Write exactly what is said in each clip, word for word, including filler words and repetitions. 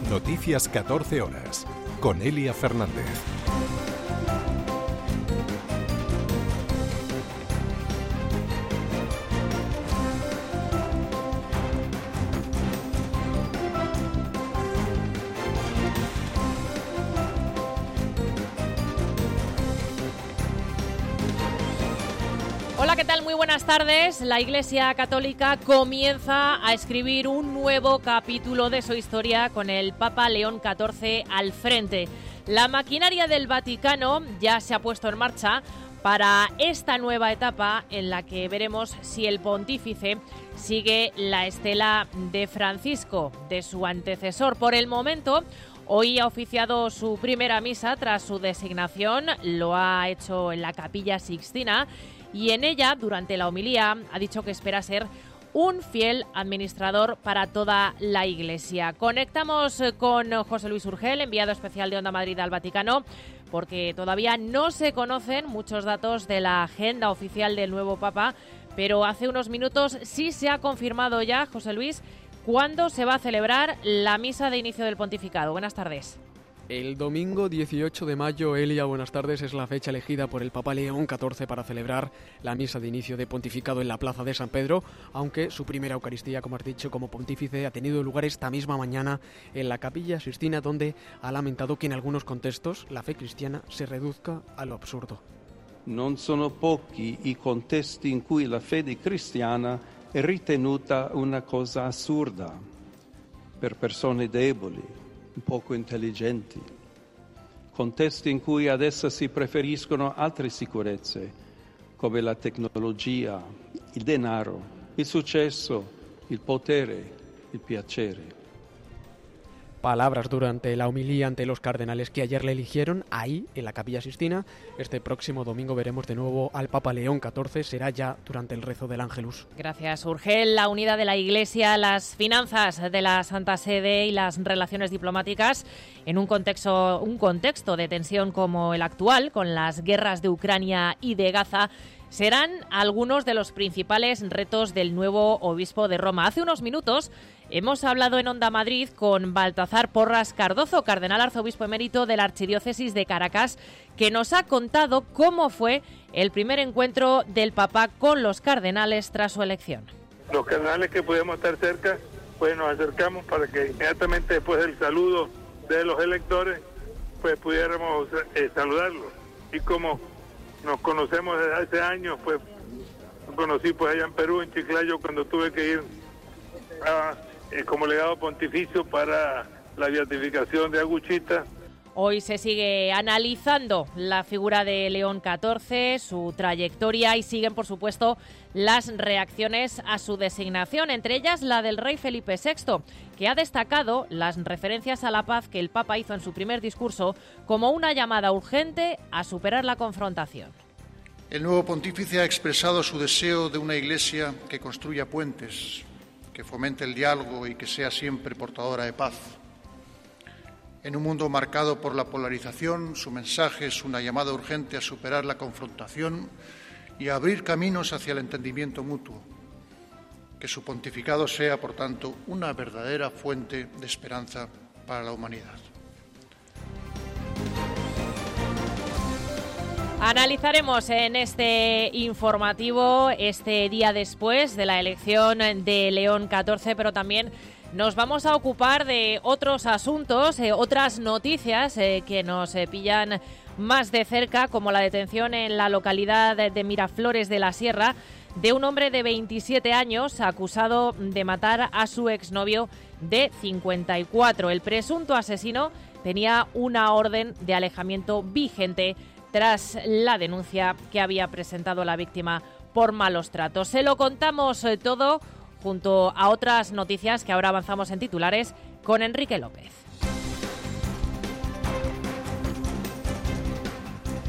Noticias catorce horas, con Elia Fernández. Hola, ¿qué tal? Muy buenas tardes. La Iglesia Católica comienza a escribir un nuevo capítulo de su historia con el Papa León catorce al frente. La maquinaria del Vaticano ya se ha puesto en marcha para esta nueva etapa en la que veremos si el pontífice sigue la estela de Francisco, de su antecesor. Por el momento, hoy ha oficiado su primera misa tras su designación, lo ha hecho en la Capilla Sixtina y en ella, durante la homilía, ha dicho que espera ser un fiel administrador para toda la Iglesia. Conectamos con José Luis Urgel, enviado especial de Onda Madrid al Vaticano, porque todavía no se conocen muchos datos de la agenda oficial del nuevo Papa, pero hace unos minutos sí se ha confirmado ya, José Luis, cuándo se va a celebrar la misa de inicio del pontificado. Buenas tardes. El domingo dieciocho de mayo, Elia, buenas tardes, es la fecha elegida por el Papa León catorce para celebrar la misa de inicio de pontificado en la Plaza de San Pedro, aunque su primera Eucaristía, como has dicho, como pontífice ha tenido lugar esta misma mañana en la Capilla Sixtina, donde ha lamentado que en algunos contextos la fe cristiana se reduzca a lo absurdo. Non sono pochi i contesti in cui la fede cristiana è ritenuta una cosa assurda per persone deboli, poco intelligenti, contesti in cui ad essa si preferiscono altre sicurezze, come la tecnologia, il denaro, il successo, il potere, il piacere. Palabras durante la homilía ante los cardenales que ayer le eligieron ahí, en la Capilla Sixtina. Este próximo domingo veremos de nuevo al Papa León catorce, será ya durante el rezo del Ángelus. Gracias, Urgel. La unidad de la Iglesia, las finanzas de la Santa Sede y las relaciones diplomáticas en un contexto, un contexto de tensión como el actual, con las guerras de Ucrania y de Gaza, serán algunos de los principales retos del nuevo obispo de Roma. Hace unos minutos hemos hablado en Onda Madrid con Baltasar Porras Cardozo, cardenal arzobispo emérito de la Archidiócesis de Caracas, que nos ha contado cómo fue el primer encuentro del Papa con los cardenales tras su elección. Los cardenales que pudimos estar cerca, pues nos acercamos para que inmediatamente después del saludo de los electores, pues pudiéramos eh, saludarlos. Y como nos conocemos desde hace años, pues nos conocí pues allá en Perú, en Chiclayo, cuando tuve que ir a, eh, como legado pontificio para la beatificación de Aguchita. Hoy se sigue analizando la figura de León catorce, su trayectoria, y siguen, por supuesto, las reacciones a su designación, entre ellas la del rey Felipe sexto, que ha destacado las referencias a la paz que el Papa hizo en su primer discurso como una llamada urgente a superar la confrontación. El nuevo pontífice ha expresado su deseo de una Iglesia que construya puentes, que fomente el diálogo y que sea siempre portadora de paz. En un mundo marcado por la polarización, su mensaje es una llamada urgente a superar la confrontación y a abrir caminos hacia el entendimiento mutuo. Que su pontificado sea, por tanto, una verdadera fuente de esperanza para la humanidad. Analizaremos en este informativo este día después de la elección de León catorce, pero también nos vamos a ocupar de otros asuntos, eh, otras noticias eh, que nos eh, pillan más de cerca, como la detención en la localidad de Miraflores de la Sierra de un hombre de veintisiete años acusado de matar a su exnovio de cincuenta y cuatro. El presunto asesino tenía una orden de alejamiento vigente tras la denuncia que había presentado la víctima por malos tratos. Se lo contamos eh, todo junto a otras noticias que ahora avanzamos en titulares con Enrique López.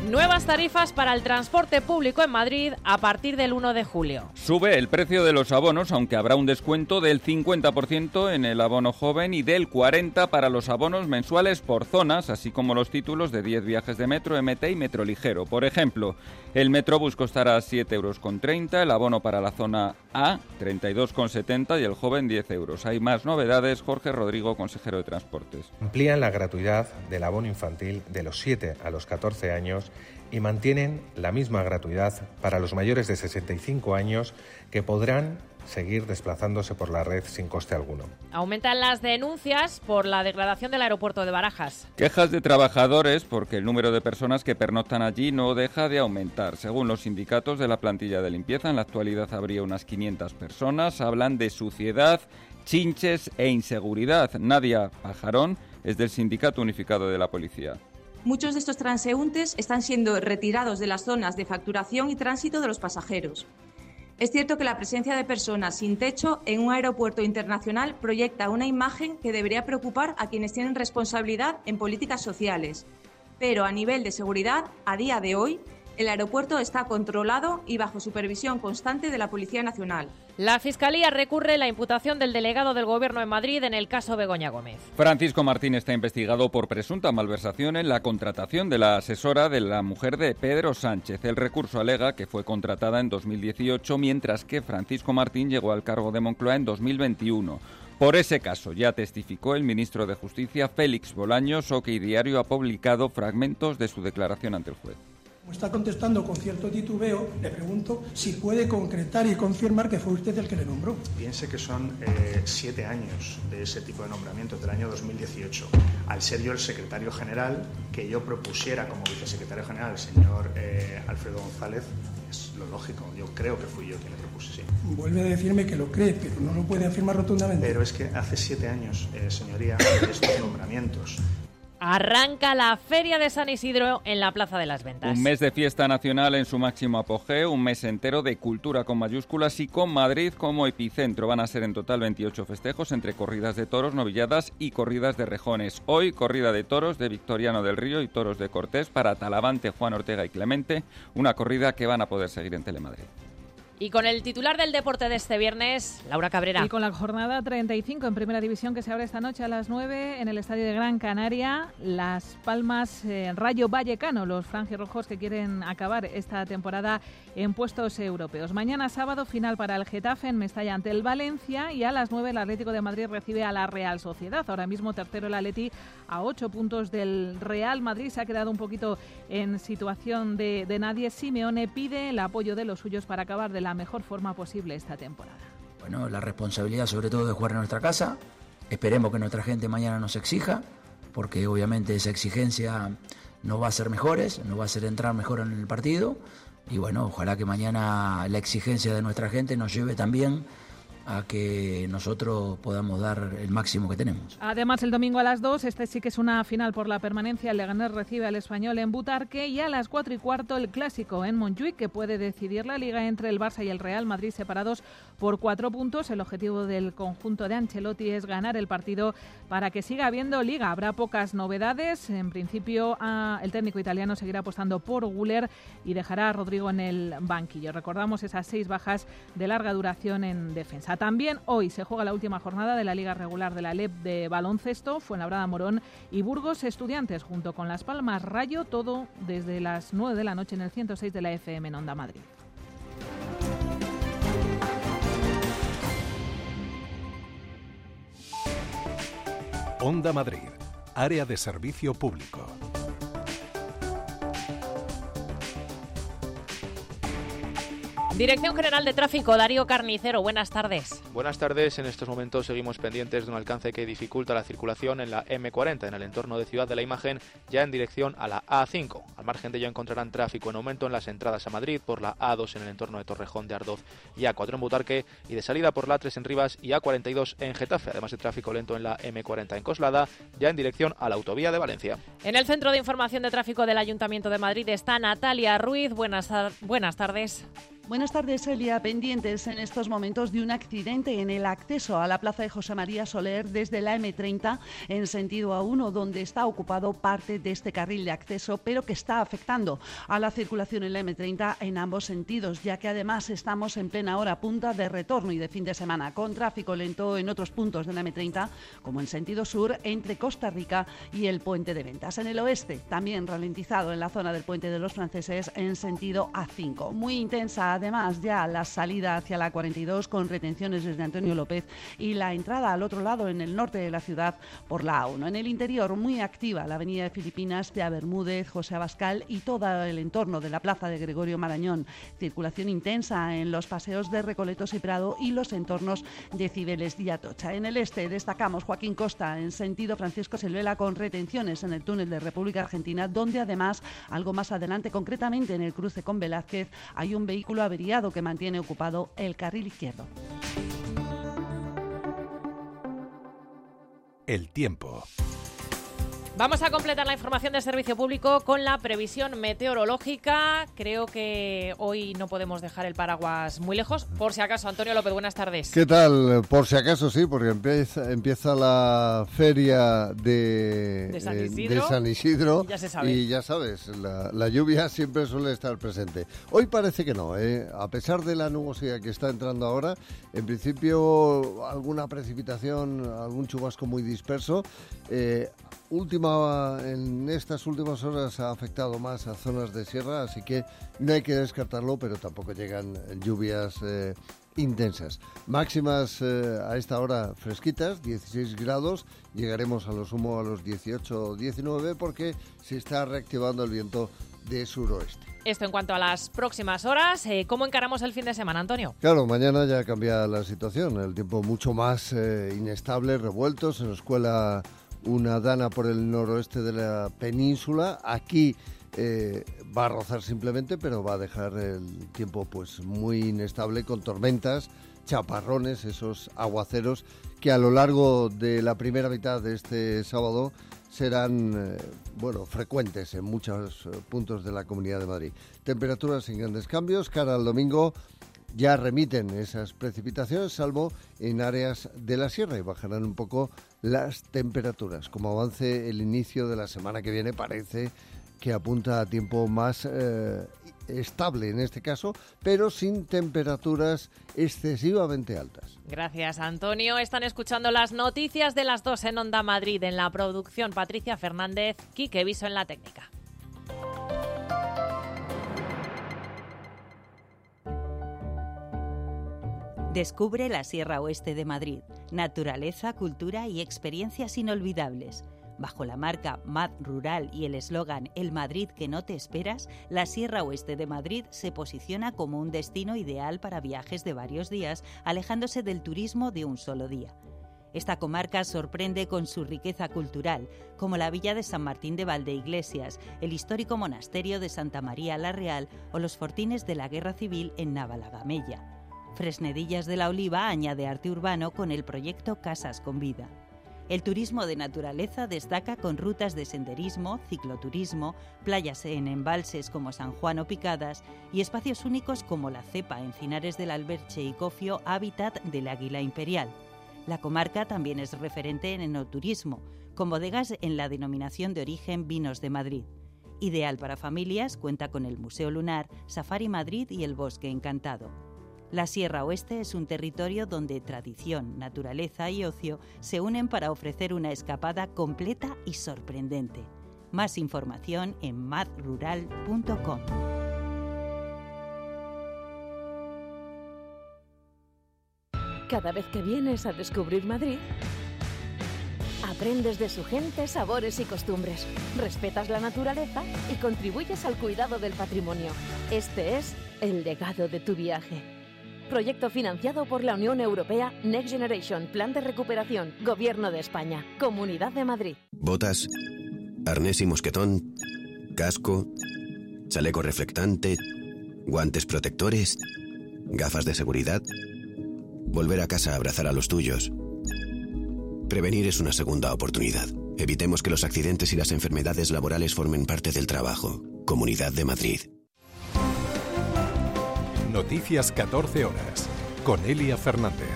Nuevas tarifas para el transporte público en Madrid a partir del uno de julio. Sube el precio de los abonos, aunque habrá un descuento del cincuenta por ciento en el abono joven y del cuarenta por ciento para los abonos mensuales por zonas, así como los títulos de diez viajes de metro, M T y metro ligero. Por ejemplo, el Metrobús costará siete euros con treinta, el abono para la zona A treinta y dos con setenta y el joven diez euros. Hay más novedades. Jorge Rodrigo, consejero de Transportes. Amplían la gratuidad del abono infantil de los siete a los catorce años y mantienen la misma gratuidad para los mayores de sesenta y cinco años, que podrán seguir desplazándose por la red sin coste alguno. Aumentan las denuncias por la degradación del aeropuerto de Barajas. Quejas de trabajadores porque el número de personas que pernoctan allí no deja de aumentar. Según los sindicatos de la plantilla de limpieza, en la actualidad habría unas quinientas personas. Hablan de suciedad, chinches e inseguridad. Nadia Pajarón es del Sindicato Unificado de la Policía. Muchos de estos transeúntes están siendo retirados de las zonas de facturación y tránsito de los pasajeros. Es cierto que la presencia de personas sin techo en un aeropuerto internacional proyecta una imagen que debería preocupar a quienes tienen responsabilidad en políticas sociales. Pero a nivel de seguridad, a día de hoy, el aeropuerto está controlado y bajo supervisión constante de la Policía Nacional. La Fiscalía recurre la imputación del delegado del Gobierno en Madrid en el caso Begoña Gómez. Francisco Martín está investigado por presunta malversación en la contratación de la asesora de la mujer de Pedro Sánchez. El recurso alega que fue contratada en dos mil dieciocho, mientras que Francisco Martín llegó al cargo de Moncloa en dos mil veintiuno. Por ese caso ya testificó el ministro de Justicia, Félix Bolaños, o que Diario ha publicado fragmentos de su declaración ante el juez. Como está contestando con cierto titubeo, le pregunto si puede concretar y confirmar que fue usted el que le nombró. Piense que son eh, siete años de ese tipo de nombramientos del año dos mil dieciocho. Al ser yo el secretario general, que yo propusiera como vicesecretario general al señor eh, Alfredo González, es lo lógico. Yo creo que fui yo quien le propuse, sí. Vuelve a decirme que lo cree, pero no lo puede afirmar rotundamente. Pero es que hace siete años, eh, señoría, de estos nombramientos. Arranca la Feria de San Isidro en la Plaza de las Ventas. Un mes de fiesta nacional en su máximo apogeo, un mes entero de cultura con mayúsculas y con Madrid como epicentro. Van a ser en total veintiocho festejos entre corridas de toros, novilladas y corridas de rejones. Hoy, corrida de toros de Victoriano del Río y toros de Cortés para Talavante, Juan Ortega y Clemente, una corrida que van a poder seguir en Telemadrid. Y con el titular del deporte de este viernes, Laura Cabrera. Y con la jornada treinta y cinco en Primera División que se abre esta noche a las nueve en el Estadio de Gran Canaria, Las Palmas, eh, Rayo Vallecano, los franjirrojos que quieren acabar esta temporada en puestos europeos. Mañana sábado, final para el Getafe en Mestalla ante el Valencia, y a las nueve el Atlético de Madrid recibe a la Real Sociedad. Ahora mismo tercero el Atleti a ocho puntos del Real Madrid. Se ha quedado un poquito en situación de, de nadie. Simeone pide el apoyo de los suyos para acabar de la la mejor forma posible esta temporada. Bueno, la responsabilidad sobre todo de jugar en nuestra casa. Esperemos que nuestra gente mañana nos exija, porque obviamente esa exigencia nos va a hacer mejores, nos va a hacer entrar mejor en el partido. Y bueno, ojalá que mañana la exigencia de nuestra gente nos lleve también a que nosotros podamos dar el máximo que tenemos. Además, el domingo a las dos, este sí que es una final por la permanencia. El Leganés recibe al Español en Butarque, y a las cuatro y cuarto el Clásico en Montjuic, que puede decidir la Liga entre el Barça y el Real Madrid, separados por cuatro puntos. El objetivo del conjunto de Ancelotti es ganar el partido para que siga habiendo Liga. Habrá pocas novedades. En principio, ah, el técnico italiano seguirá apostando por Güler y dejará a Rodrigo en el banquillo. Recordamos esas seis bajas de larga duración en defensa. También hoy se juega la última jornada de la Liga Regular de la L E P de baloncesto. Fuenlabrada, Morón y Burgos Estudiantes, junto con Las Palmas Rayo, todo desde las nueve de la noche en el ciento seis de la F M en Onda Madrid. Onda Madrid, área de servicio público. Dirección General de Tráfico, Darío Carnicero, buenas tardes. Buenas tardes. En estos momentos seguimos pendientes de un alcance que dificulta la circulación en la eme cuarenta, en el entorno de Ciudad de la Imagen, ya en dirección a la a cinco. Al margen de ello encontrarán tráfico en aumento en las entradas a Madrid por la a dos en el entorno de Torrejón de Ardoz y a cuatro en Butarque, y de salida por la a tres en Rivas y a cuarenta y dos en Getafe, además de tráfico lento en la eme cuarenta en Coslada, ya en dirección a la autovía de Valencia. En el Centro de Información de Tráfico del Ayuntamiento de Madrid está Natalia Ruiz. Buenas, buenas tardes. Buenas tardes, Elia. Pendientes en estos momentos de un accidente en el acceso a la plaza de José María Soler desde la eme treinta en sentido A uno, donde está ocupado parte de este carril de acceso, pero que está afectando a la circulación en la eme treinta en ambos sentidos, ya que además estamos en plena hora punta de retorno y de fin de semana, con tráfico lento en otros puntos de la eme treinta, como en sentido sur entre Costa Rica y el Puente de Ventas. En el oeste, también ralentizado en la zona del Puente de los Franceses en sentido A cinco. Muy intensa además ya la salida hacia la cuarenta y dos con retenciones desde Antonio López y la entrada al otro lado en el norte de la ciudad por la A uno. En el interior muy activa la avenida de Filipinas, Tea Bermúdez, José Abascal y todo el entorno de la plaza de Gregorio Marañón. Circulación intensa en los paseos de Recoletos y Prado y los entornos de Cibeles y Atocha. En el este destacamos Joaquín Costa en sentido Francisco Silvela con retenciones en el túnel de República Argentina, donde además algo más adelante, concretamente en el cruce con Velázquez, hay un vehículo averiado que mantiene ocupado el carril izquierdo. El tiempo. Vamos a completar la información del servicio público con la previsión meteorológica. Creo que hoy no podemos dejar el paraguas muy lejos. Por si acaso, Antonio López, buenas tardes. ¿Qué tal? Por si acaso sí, porque empieza, empieza la feria de, de, San, Isidro, eh, de San Isidro. Ya se sabe. Y ya sabes, la, la lluvia siempre suele estar presente. Hoy parece que no, ¿eh? A pesar de la nubosidad que está entrando ahora, en principio alguna precipitación, algún chubasco muy disperso. Eh, Última, en estas últimas horas ha afectado más a zonas de sierra, así que no hay que descartarlo, pero tampoco llegan lluvias eh, intensas. Máximas eh, a esta hora fresquitas, dieciséis grados, llegaremos a lo sumo a los dieciocho o diecinueve porque se está reactivando el viento de suroeste. Esto en cuanto a las próximas horas. Eh, ¿Cómo encaramos el fin de semana, Antonio? Claro, mañana ya cambia la situación, el tiempo mucho más eh, inestable, revuelto, se nos cuela una dana por el noroeste de la península. Aquí eh, va a rozar simplemente, pero va a dejar el tiempo pues muy inestable con tormentas, chaparrones, esos aguaceros que a lo largo de la primera mitad de este sábado serán eh, bueno, frecuentes en muchos eh, puntos de la Comunidad de Madrid. Temperaturas sin grandes cambios. Cara al domingo ya remiten esas precipitaciones, salvo en áreas de la sierra, y bajarán un poco las temperaturas. Como avance el inicio de la semana que viene, parece que apunta a tiempo más eh, estable en este caso, pero sin temperaturas excesivamente altas. Gracias, Antonio. Están escuchando las noticias de las dos en Onda Madrid. En la producción, Patricia Fernández, Quique Viso en la técnica. Descubre la Sierra Oeste de Madrid. Naturaleza, cultura y experiencias inolvidables. Bajo la marca Mad Rural y el eslogan El Madrid que no te esperas, la Sierra Oeste de Madrid se posiciona como un destino ideal para viajes de varios días, alejándose del turismo de un solo día. Esta comarca sorprende con su riqueza cultural, como la villa de San Martín de Valdeiglesias, el histórico monasterio de Santa María la Real o los fortines de la Guerra Civil en Navalagamella. Fresnedillas de la Oliva añade arte urbano con el proyecto Casas con Vida. El turismo de naturaleza destaca con rutas de senderismo, cicloturismo, playas en embalses como San Juan o Picadas y espacios únicos como la Cepa, Encinares del Alberche y Cofio, hábitat del águila imperial. La comarca también es referente en enoturismo, con bodegas en la denominación de origen Vinos de Madrid. Ideal para familias, cuenta con el Museo Lunar, Safari Madrid y el Bosque Encantado. La Sierra Oeste es un territorio donde tradición, naturaleza y ocio se unen para ofrecer una escapada completa y sorprendente. Más información en mad rural punto com. Cada vez que vienes a descubrir Madrid, aprendes de su gente, sabores y costumbres, respetas la naturaleza y contribuyes al cuidado del patrimonio. Este es el legado de tu viaje. Proyecto financiado por la Unión Europea Next Generation, Plan de Recuperación, Gobierno de España, Comunidad de Madrid. Botas, arnés y mosquetón, casco, chaleco reflectante, guantes protectores, gafas de seguridad. Volver a casa a abrazar a los tuyos. Prevenir es una segunda oportunidad. Evitemos que los accidentes y las enfermedades laborales formen parte del trabajo. Comunidad de Madrid. Noticias catorce horas, con Elia Fernández.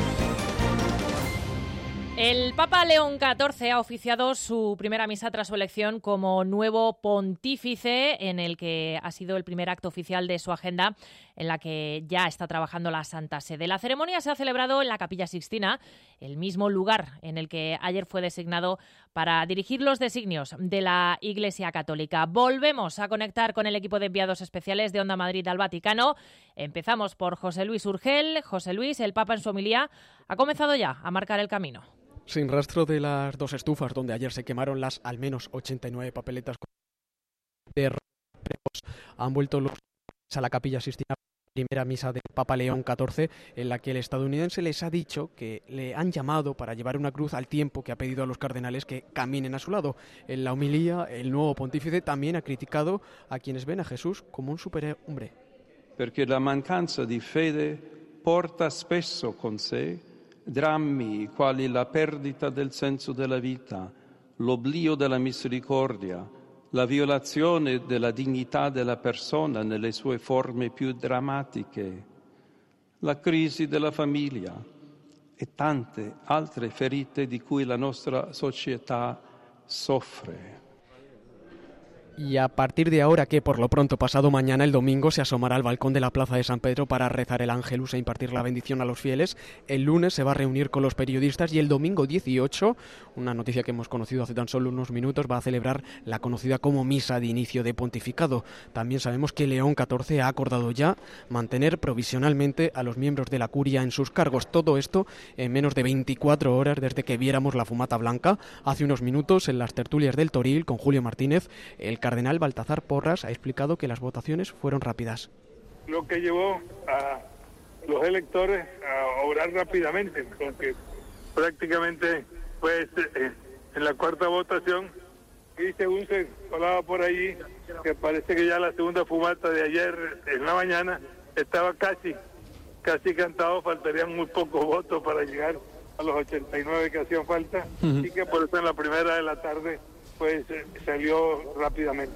El Papa León catorce ha oficiado su primera misa tras su elección como nuevo pontífice, en el que ha sido el primer acto oficial de su agenda, en la que ya está trabajando la Santa Sede. La ceremonia se ha celebrado en la Capilla Sixtina, el mismo lugar en el que ayer fue designado para dirigir los designios de la Iglesia Católica. Volvemos a conectar con el equipo de enviados especiales de Onda Madrid al Vaticano. Empezamos por José Luis Urgel. José Luis, el Papa en su homilía ha comenzado ya a marcar el camino. Sin rastro de las dos estufas donde ayer se quemaron las al menos ochenta y nueve papeletas de rojos, han vuelto los a la Capilla Sixtina, primera misa del Papa León catorce, en la que el estadounidense les ha dicho que le han llamado para llevar una cruz al tiempo que ha pedido a los cardenales que caminen a su lado. En la homilía, el nuevo pontífice también ha criticado a quienes ven a Jesús como un superhombre. Perché la mancanza di fede porta spesso con sé drammi quali la perdita del senso della vita, l'oblio della misericordia, la violazione della dignità della persona nelle sue forme più drammatiche, la crisi della famiglia e tante altre ferite di cui la nostra società soffre. Y a partir de ahora, que por lo pronto pasado mañana, el domingo, se asomará al balcón de la Plaza de San Pedro para rezar el Ángelus e impartir la bendición a los fieles. El lunes se va a reunir con los periodistas y el domingo dieciocho, una noticia que hemos conocido hace tan solo unos minutos, va a celebrar la conocida como misa de inicio de pontificado. También sabemos que León catorce ha acordado ya mantener provisionalmente a los miembros de la curia en sus cargos. Todo esto en menos de veinticuatro horas desde que viéramos la fumata blanca. Hace unos minutos, en las tertulias del Toril, con Julio Martínez, el cardenal Baltasar Porras ha explicado que las votaciones fueron rápidas. Lo que llevó a los electores a obrar rápidamente, porque prácticamente fue eh, en la cuarta votación y según se colaba por allí, que parece que ya la segunda fumata de ayer en la mañana estaba casi, casi cantado, faltarían muy pocos votos para llegar a los ochenta y nueve que hacían falta, uh-huh. Y que por eso en la primera de la tarde pues salió rápidamente.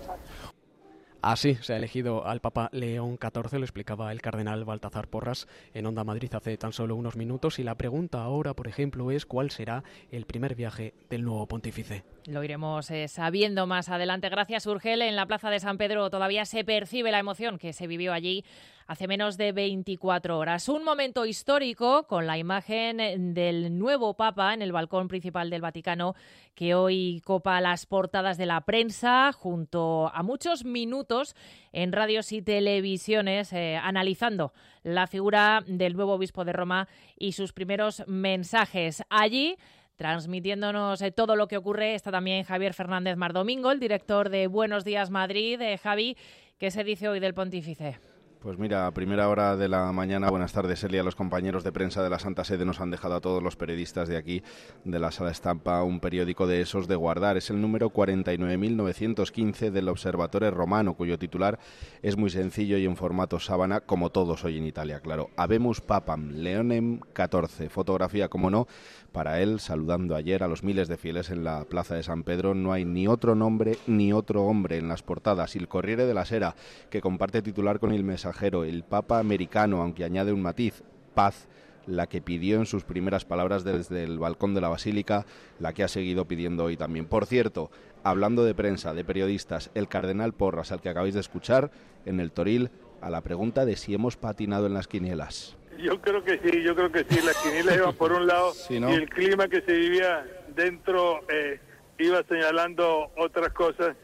Así se ha elegido al Papa León catorce, lo explicaba el cardenal Baltasar Porras en Onda Madrid hace tan solo unos minutos, y la pregunta ahora, por ejemplo, es cuál será el primer viaje del nuevo pontífice. Lo iremos eh, sabiendo más adelante. Gracias, Urgel. En la Plaza de San Pedro todavía se percibe la emoción que se vivió allí hace menos de veinticuatro horas. Un momento histórico con la imagen del nuevo Papa en el balcón principal del Vaticano, que hoy copa las portadas de la prensa junto a muchos minutos en radios y televisiones eh, analizando la figura del nuevo obispo de Roma y sus primeros mensajes. Allí, transmitiéndonos eh, todo lo que ocurre, está también Javier Fernández Mardomingo, el director de Buenos Días Madrid. Eh, Javi, ¿qué se dice hoy del pontífice? Pues mira, a primera hora de la mañana, buenas tardes, Elia. Los compañeros de prensa de la Santa Sede nos han dejado a todos los periodistas de aquí, de la Sala Estampa, un periódico de esos de guardar. Es el número cuarenta y nueve mil novecientos quince del Observatore Romano, cuyo titular es muy sencillo y en formato sábana, como todos hoy en Italia, claro. Habemus Papam, Leonem catorce. Fotografía, como no, para él, saludando ayer a los miles de fieles en la Plaza de San Pedro. No hay ni otro nombre ni otro hombre en las portadas. Il Corriere della Sera, que comparte titular con el mensaje el Papa americano, aunque añade un matiz, paz, la que pidió en sus primeras palabras desde el balcón de la Basílica, la que ha seguido pidiendo hoy también. Por cierto, hablando de prensa, de periodistas, el cardenal Porras, al que acabáis de escuchar en el Toril, a la pregunta de si hemos patinado en las quinielas. Yo creo que sí, yo creo que sí, las quinielas iban por un lado, sí, ¿no? Y el clima que se vivía dentro eh, iba señalando otras cosas.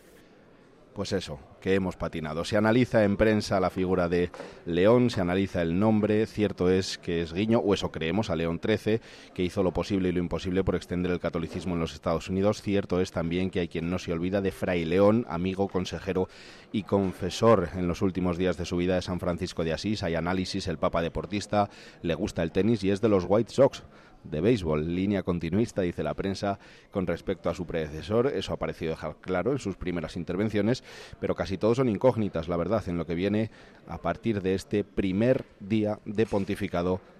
Pues eso, que hemos patinado. Se analiza en prensa la figura de León, se analiza el nombre. Cierto es que es guiño, o eso creemos, a León trece, que hizo lo posible y lo imposible por extender el catolicismo en los Estados Unidos. Cierto es también que hay quien no se olvida de Fray León, amigo, consejero y confesor en los últimos días de su vida de San Francisco de Asís. Hay análisis, el Papa deportista, le gusta el tenis y es de los White Sox de béisbol, línea continuista, dice la prensa, con respecto a su predecesor. Eso ha parecido dejar claro en sus primeras intervenciones, pero casi todos son incógnitas, la verdad, en lo que viene a partir de este primer día de pontificado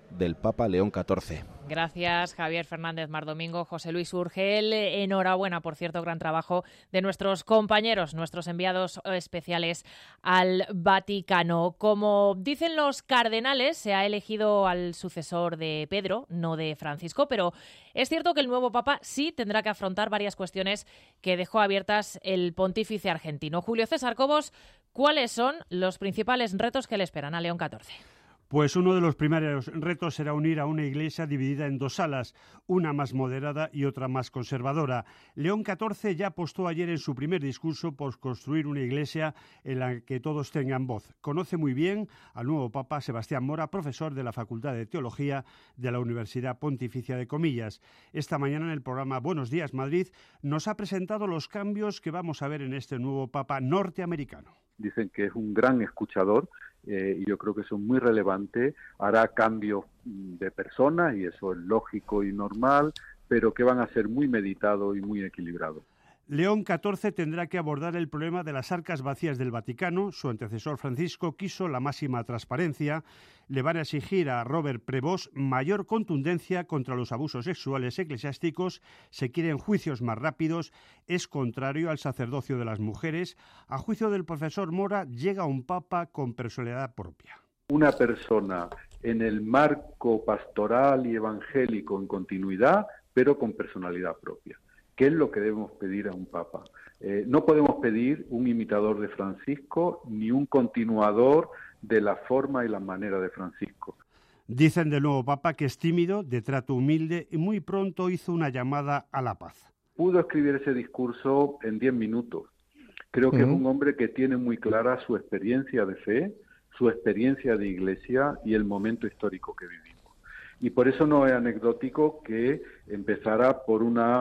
del Papa León catorce. Gracias, Javier Fernández Mardomingo. José Luis Urgel, enhorabuena, por cierto, gran trabajo de nuestros compañeros, nuestros enviados especiales al Vaticano. Como dicen los cardenales, se ha elegido al sucesor de Pedro, no de Francisco, pero es cierto que el nuevo Papa sí tendrá que afrontar varias cuestiones que dejó abiertas el pontífice argentino. Julio César Cobos, ¿cuáles son los principales retos que le esperan a León catorce? Pues uno de los primeros retos será unir a una iglesia dividida en dos alas, una más moderada y otra más conservadora. León catorce ya apostó ayer en su primer discurso por construir una iglesia en la que todos tengan voz. Conoce muy bien al nuevo Papa Sebastián Mora, profesor de la Facultad de Teología de la Universidad Pontificia de Comillas. Esta mañana en el programa Buenos Días Madrid nos ha presentado los cambios que vamos a ver en este nuevo Papa norteamericano. Dicen que es un gran escuchador eh, y yo creo que eso es muy relevante. Hará cambios de personas y eso es lógico y normal, pero que van a ser muy meditados y muy equilibrados. León catorce tendrá que abordar el problema de las arcas vacías del Vaticano. Su antecesor Francisco quiso la máxima transparencia. Le van a exigir a Robert Prevost mayor contundencia contra los abusos sexuales eclesiásticos. Se quieren juicios más rápidos. Es contrario al sacerdocio de las mujeres. A juicio del profesor Mora, llega un papa con personalidad propia. Una persona en el marco pastoral y evangélico en continuidad, pero con personalidad propia. ¿Qué es lo que debemos pedir a un papa? Eh, no podemos pedir un imitador de Francisco ni un continuador de la forma y la manera de Francisco. Dicen del nuevo papa que es tímido, de trato humilde y muy pronto hizo una llamada a la paz. Pudo escribir ese discurso en diez minutos. Creo que uh-huh. es un hombre que tiene muy clara su experiencia de fe, su experiencia de iglesia y el momento histórico que vivimos. Y por eso no es anecdótico que empezara por una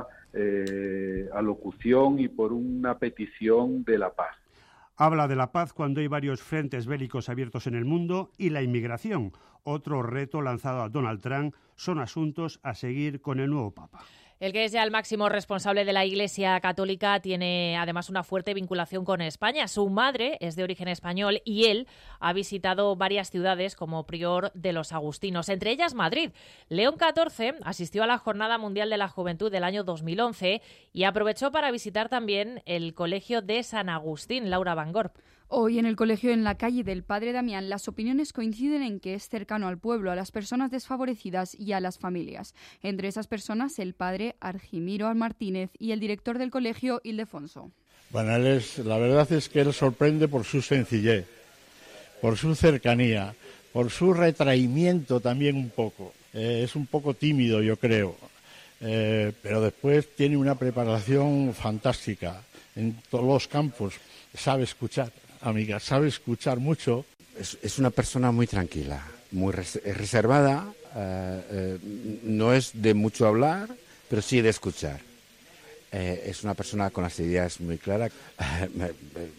Eh, alocución y por una petición de la paz. Habla de la paz cuando hay varios frentes bélicos abiertos en el mundo y la inmigración. Otro reto lanzado a Donald Trump. Son asuntos a seguir con el nuevo Papa. El que es ya el máximo responsable de la Iglesia Católica tiene además una fuerte vinculación con España. Su madre es de origen español y él ha visitado varias ciudades como prior de los agustinos, entre ellas Madrid. León catorce asistió a la Jornada Mundial de la Juventud del año dos mil once y aprovechó para visitar también el Colegio de San Agustín. Laura Van Gorp. Hoy en el colegio en la calle del Padre Damián las opiniones coinciden en que es cercano al pueblo, a las personas desfavorecidas y a las familias. Entre esas personas el padre Argimiro Martínez y el director del colegio Ildefonso. Bueno, él es, la verdad es que él sorprende por su sencillez, por su cercanía, por su retraimiento también un poco. Eh, es un poco tímido, yo creo, eh, pero después tiene una preparación fantástica en todos los campos. Sabe escuchar. Amiga, sabe escuchar mucho. Es, es una persona muy tranquila, muy res, reservada, eh, eh, no es de mucho hablar, pero sí de escuchar. Eh, es una persona con las ideas muy claras, eh,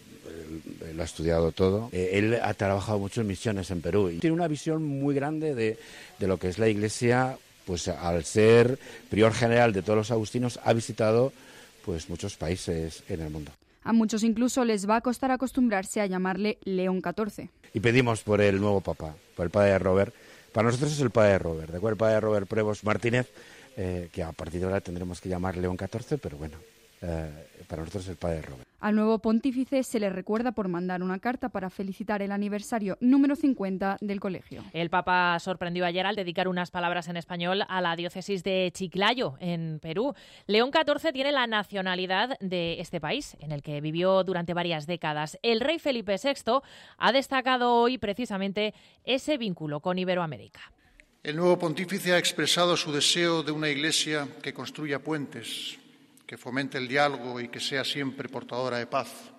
eh, lo ha estudiado todo. Eh, él ha trabajado mucho en misiones en Perú y tiene una visión muy grande de, de lo que es la Iglesia, pues al ser prior general de todos los agustinos, ha visitado pues muchos países en el mundo. A muchos incluso les va a costar acostumbrarse a llamarle León catorce. Y pedimos por el nuevo Papa, por el padre Robert. Para nosotros es el padre Robert, ¿de acuerdo? El padre Robert Prevost Martínez, eh, que a partir de ahora tendremos que llamar León catorce, pero bueno, eh, para nosotros es el padre Robert. Al nuevo pontífice se le recuerda por mandar una carta para felicitar el aniversario número cincuenta del colegio. El Papa sorprendió ayer al dedicar unas palabras en español a la diócesis de Chiclayo, en Perú. León catorce tiene la nacionalidad de este país, en el que vivió durante varias décadas. El rey Felipe sexto ha destacado hoy precisamente ese vínculo con Iberoamérica. El nuevo pontífice ha expresado su deseo de una iglesia que construya puentes, que fomente el diálogo y que sea siempre portadora de paz.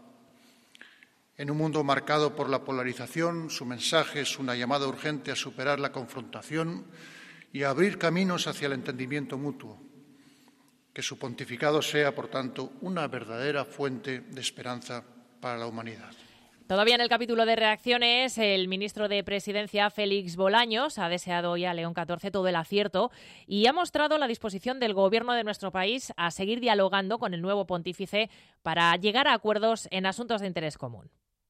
En un mundo marcado por la polarización, su mensaje es una llamada urgente a superar la confrontación y a abrir caminos hacia el entendimiento mutuo. Que su pontificado sea, por tanto, una verdadera fuente de esperanza para la humanidad. Todavía en el capítulo de reacciones, el ministro de Presidencia, Félix Bolaños, ha deseado hoy a León catorce todo el acierto y ha mostrado la disposición del Gobierno de nuestro país a seguir dialogando con el nuevo pontífice para llegar a acuerdos en asuntos de interés común.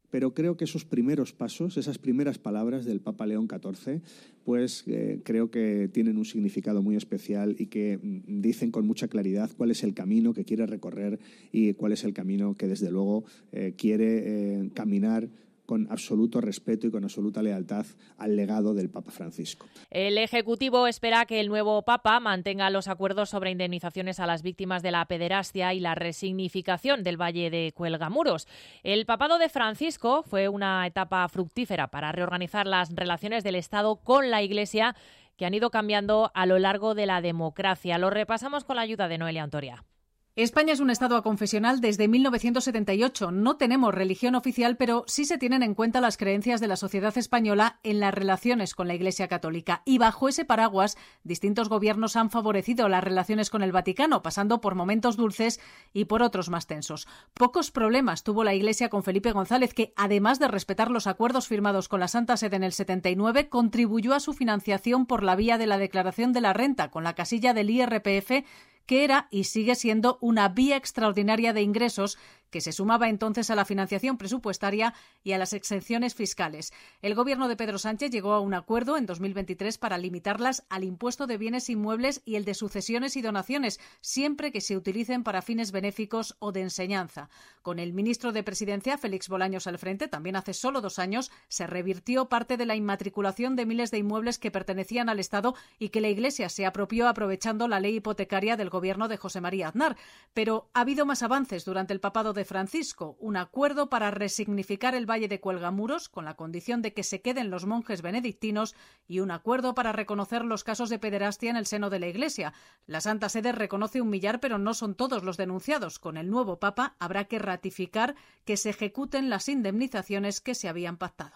pero creo que esos primeros pasos, esas primeras palabras del Papa León catorce, pues eh, creo que tienen un significado muy especial y que mm, dicen con mucha claridad cuál es el camino que quiere recorrer y cuál es el camino que desde luego eh, quiere eh, caminar con absoluto respeto y con absoluta lealtad al legado del Papa Francisco. El Ejecutivo espera que el nuevo Papa mantenga los acuerdos sobre indemnizaciones a las víctimas de la pederastia y la resignificación del Valle de Cuelgamuros. El papado de Francisco fue una etapa fructífera para reorganizar las relaciones del Estado con la Iglesia, que han ido cambiando a lo largo de la democracia. Lo repasamos con la ayuda de Noelia Antoria. España es un Estado aconfesional desde mil novecientos setenta y ocho. No tenemos religión oficial, pero sí se tienen en cuenta las creencias de la sociedad española en las relaciones con la Iglesia Católica. Y bajo ese paraguas, distintos gobiernos han favorecido las relaciones con el Vaticano, pasando por momentos dulces y por otros más tensos. Pocos problemas tuvo la Iglesia con Felipe González, que, además de respetar los acuerdos firmados con la Santa Sede en el setenta y nueve, contribuyó a su financiación por la vía de la declaración de la renta, con la casilla del I R P F, que era y sigue siendo una vía extraordinaria de ingresos que se sumaba entonces a la financiación presupuestaria y a las exenciones fiscales. El gobierno de Pedro Sánchez llegó a un acuerdo en dos mil veintitrés para limitarlas al impuesto de bienes inmuebles y el de sucesiones y donaciones, siempre que se utilicen para fines benéficos o de enseñanza. Con el ministro de Presidencia, Félix Bolaños, al frente, también hace solo dos años, se revirtió parte de la inmatriculación de miles de inmuebles que pertenecían al Estado y que la Iglesia se apropió aprovechando la ley hipotecaria del gobierno de José María Aznar. Pero ha habido más avances durante el papado de Francisco, un acuerdo para resignificar el Valle de Cuelgamuros con la condición de que se queden los monjes benedictinos y un acuerdo para reconocer los casos de pederastia en el seno de la Iglesia. La Santa Sede reconoce un millar, pero no son todos los denunciados. Con el nuevo Papa habrá que ratificar que se ejecuten las indemnizaciones que se habían pactado.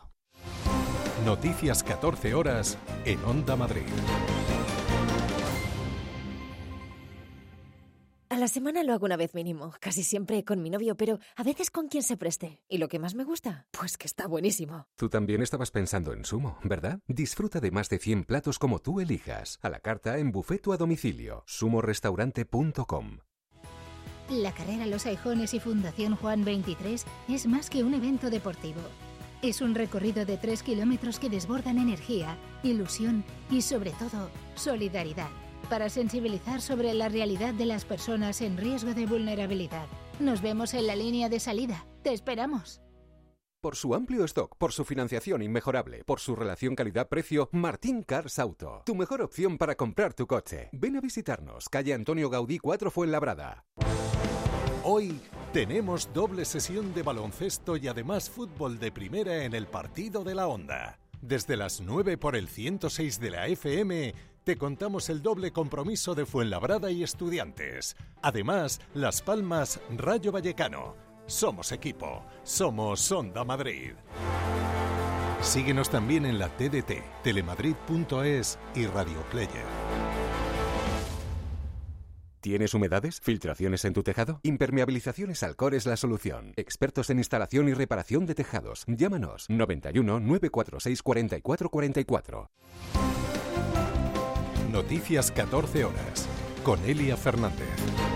Noticias catorce horas en Onda Madrid. A la semana lo hago una vez mínimo, casi siempre con mi novio, pero a veces con quien se preste. ¿Y lo que más me gusta? Pues que está buenísimo. Tú también estabas pensando en Sumo, ¿verdad? Disfruta de más de cien platos como tú elijas. A la carta, en buffet o a domicilio. sumo restaurante punto com. La carrera Los Aijones y Fundación Juan veintitrés es más que un evento deportivo. Es un recorrido de tres kilómetros que desbordan energía, ilusión y, sobre todo, solidaridad, para sensibilizar sobre la realidad de las personas en riesgo de vulnerabilidad. Nos vemos en la línea de salida. ¡Te esperamos! Por su amplio stock, por su financiación inmejorable, por su relación calidad-precio, Martín Cars Auto. Tu mejor opción para comprar tu coche. Ven a visitarnos, calle Antonio Gaudí cuatro, Fuenlabrada. Hoy tenemos doble sesión de baloncesto y además fútbol de primera en el partido de la Onda. Desde las nueve por el ciento seis de la F M... te contamos el doble compromiso de Fuenlabrada y Estudiantes. Además, Las Palmas, Rayo Vallecano. Somos equipo. Somos Onda Madrid. Síguenos también en la T D T, telemadrid punto es y Radio Player. ¿Tienes humedades? ¿Filtraciones en tu tejado? Impermeabilizaciones Alcor es la solución. Expertos en instalación y reparación de tejados. Llámanos noventa y uno, nueve cuatro seis, cuarenta y cuatro cuarenta y cuatro. Noticias catorce horas, con Elia Fernández.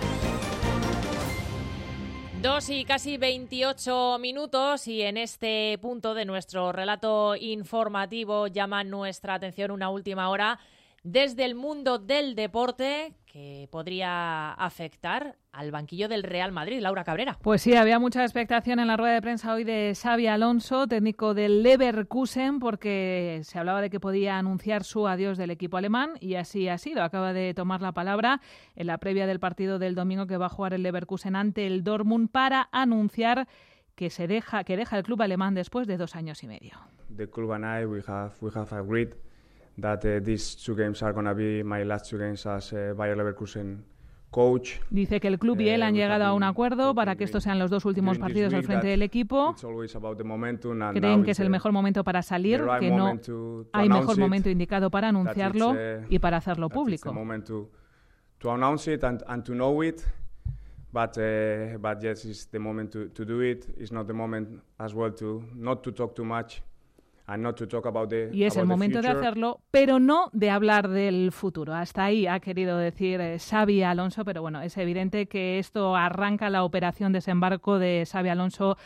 Dos y casi veintiocho minutos y en este punto de nuestro relato informativo llama nuestra atención una última hora desde el mundo del deporte que podría afectar al banquillo del Real Madrid. Laura Cabrera. Pues sí, había mucha expectación en la rueda de prensa hoy de Xabi Alonso, técnico del Leverkusen, porque se hablaba de que podía anunciar su adiós del equipo alemán y así ha sido. Acaba de tomar la palabra en la previa del partido del domingo que va a jugar el Leverkusen ante el Dortmund para anunciar que se deja que deja el club alemán después de dos años y medio. The club and I we have we have agreed that uh, these two games are going to be my last two games as uh, Bayer Leverkusen coach. Dice que el club y él han llegado a un acuerdo para que estos sean los dos últimos partidos al frente del equipo. Creen que es el mejor momento para salir, que no hay mejor momento indicado para anunciarlo y para hacerlo público. To announce it and, and to know it, but uh, but yes, it's the moment to, to do it. It's not the moment as well to not to talk too much. The, y es el momento de hacerlo, pero no de hablar del futuro. Hasta ahí ha querido decir eh, Xabi Alonso, pero bueno, es evidente que esto arranca la operación desembarco de Xabi Alonso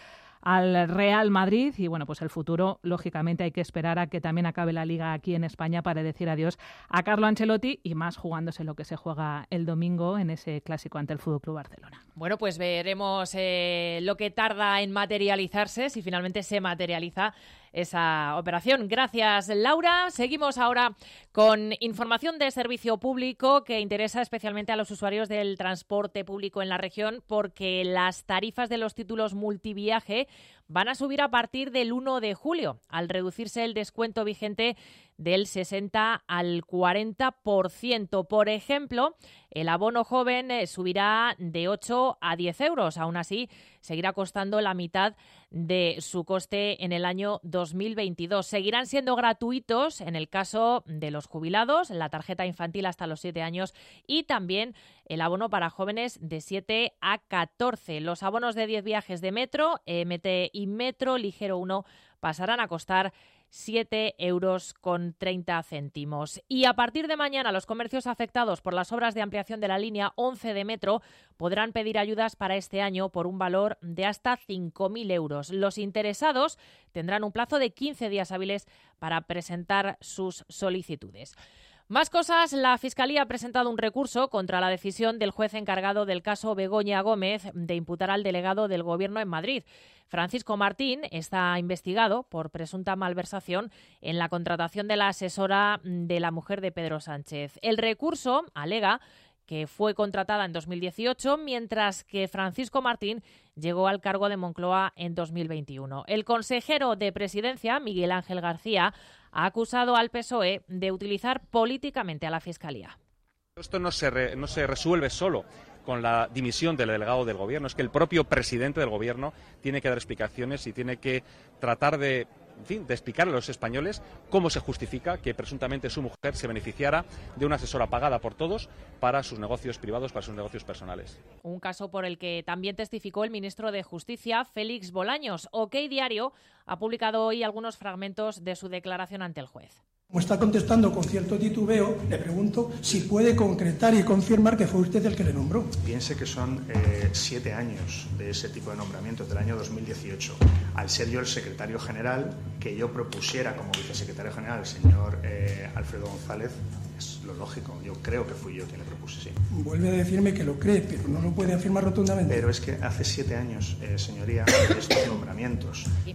al Real Madrid y bueno, pues el futuro, lógicamente, hay que esperar a que también acabe la Liga aquí en España para decir adiós a Carlo Ancelotti y más jugándose lo que se juega el domingo en ese clásico ante el F C Barcelona. Bueno, pues veremos eh, lo que tarda en materializarse, si finalmente se materializa esa operación. Gracias, Laura. Seguimos ahora con información de servicio público que interesa especialmente a los usuarios del transporte público en la región, porque las tarifas de los títulos multiviaje van a subir a partir del uno de julio, al reducirse el descuento vigente del sesenta al cuarenta por ciento. Por ejemplo, el abono joven subirá de ocho a diez euros. Aún así, seguirá costando la mitad de su coste en el año dos mil veintidós. Seguirán siendo gratuitos en el caso de los jubilados, la tarjeta infantil hasta los siete años y también el abono para jóvenes de siete a catorce. Los abonos de diez viajes de metro, E M T y Metro Ligero uno pasarán a costar siete euros con treinta céntimos. Y a partir de mañana, los comercios afectados por las obras de ampliación de la línea once de metro podrán pedir ayudas para este año por un valor de hasta cinco mil euros. Los interesados tendrán un plazo de quince días hábiles para presentar sus solicitudes. Más cosas. La Fiscalía ha presentado un recurso contra la decisión del juez encargado del caso Begoña Gómez de imputar al delegado del Gobierno en Madrid. Francisco Martín está investigado por presunta malversación en la contratación de la asesora de la mujer de Pedro Sánchez. El recurso alega que fue contratada en dos mil dieciocho, mientras que Francisco Martín llegó al cargo de Moncloa en dos mil veintiuno. El consejero de Presidencia, Miguel Ángel García, ha acusado al P S O E de utilizar políticamente a la Fiscalía. Esto no se, re, no se resuelve solo con la dimisión del delegado del Gobierno, es que el propio presidente del Gobierno tiene que dar explicaciones y tiene que tratar de, en fin, de explicar a los españoles cómo se justifica que presuntamente su mujer se beneficiara de una asesora pagada por todos para sus negocios privados, para sus negocios personales. Un caso por el que también testificó el ministro de Justicia, Félix Bolaños. OK Diario ha publicado hoy algunos fragmentos de su declaración ante el juez. Como está contestando con cierto titubeo, le pregunto si puede concretar y confirmar que fue usted el que le nombró. Piense que son eh, siete años de ese tipo de nombramientos, del año dos mil dieciocho. Al ser yo el secretario general, que yo propusiera como vicesecretario general al señor eh, Alfredo González, es lo lógico. Yo creo que fui yo quien le propuse, sí. Vuelve a decirme que lo cree, pero no lo puede afirmar rotundamente. Pero es que hace siete años, eh, señoría, estos nombramientos. Sí.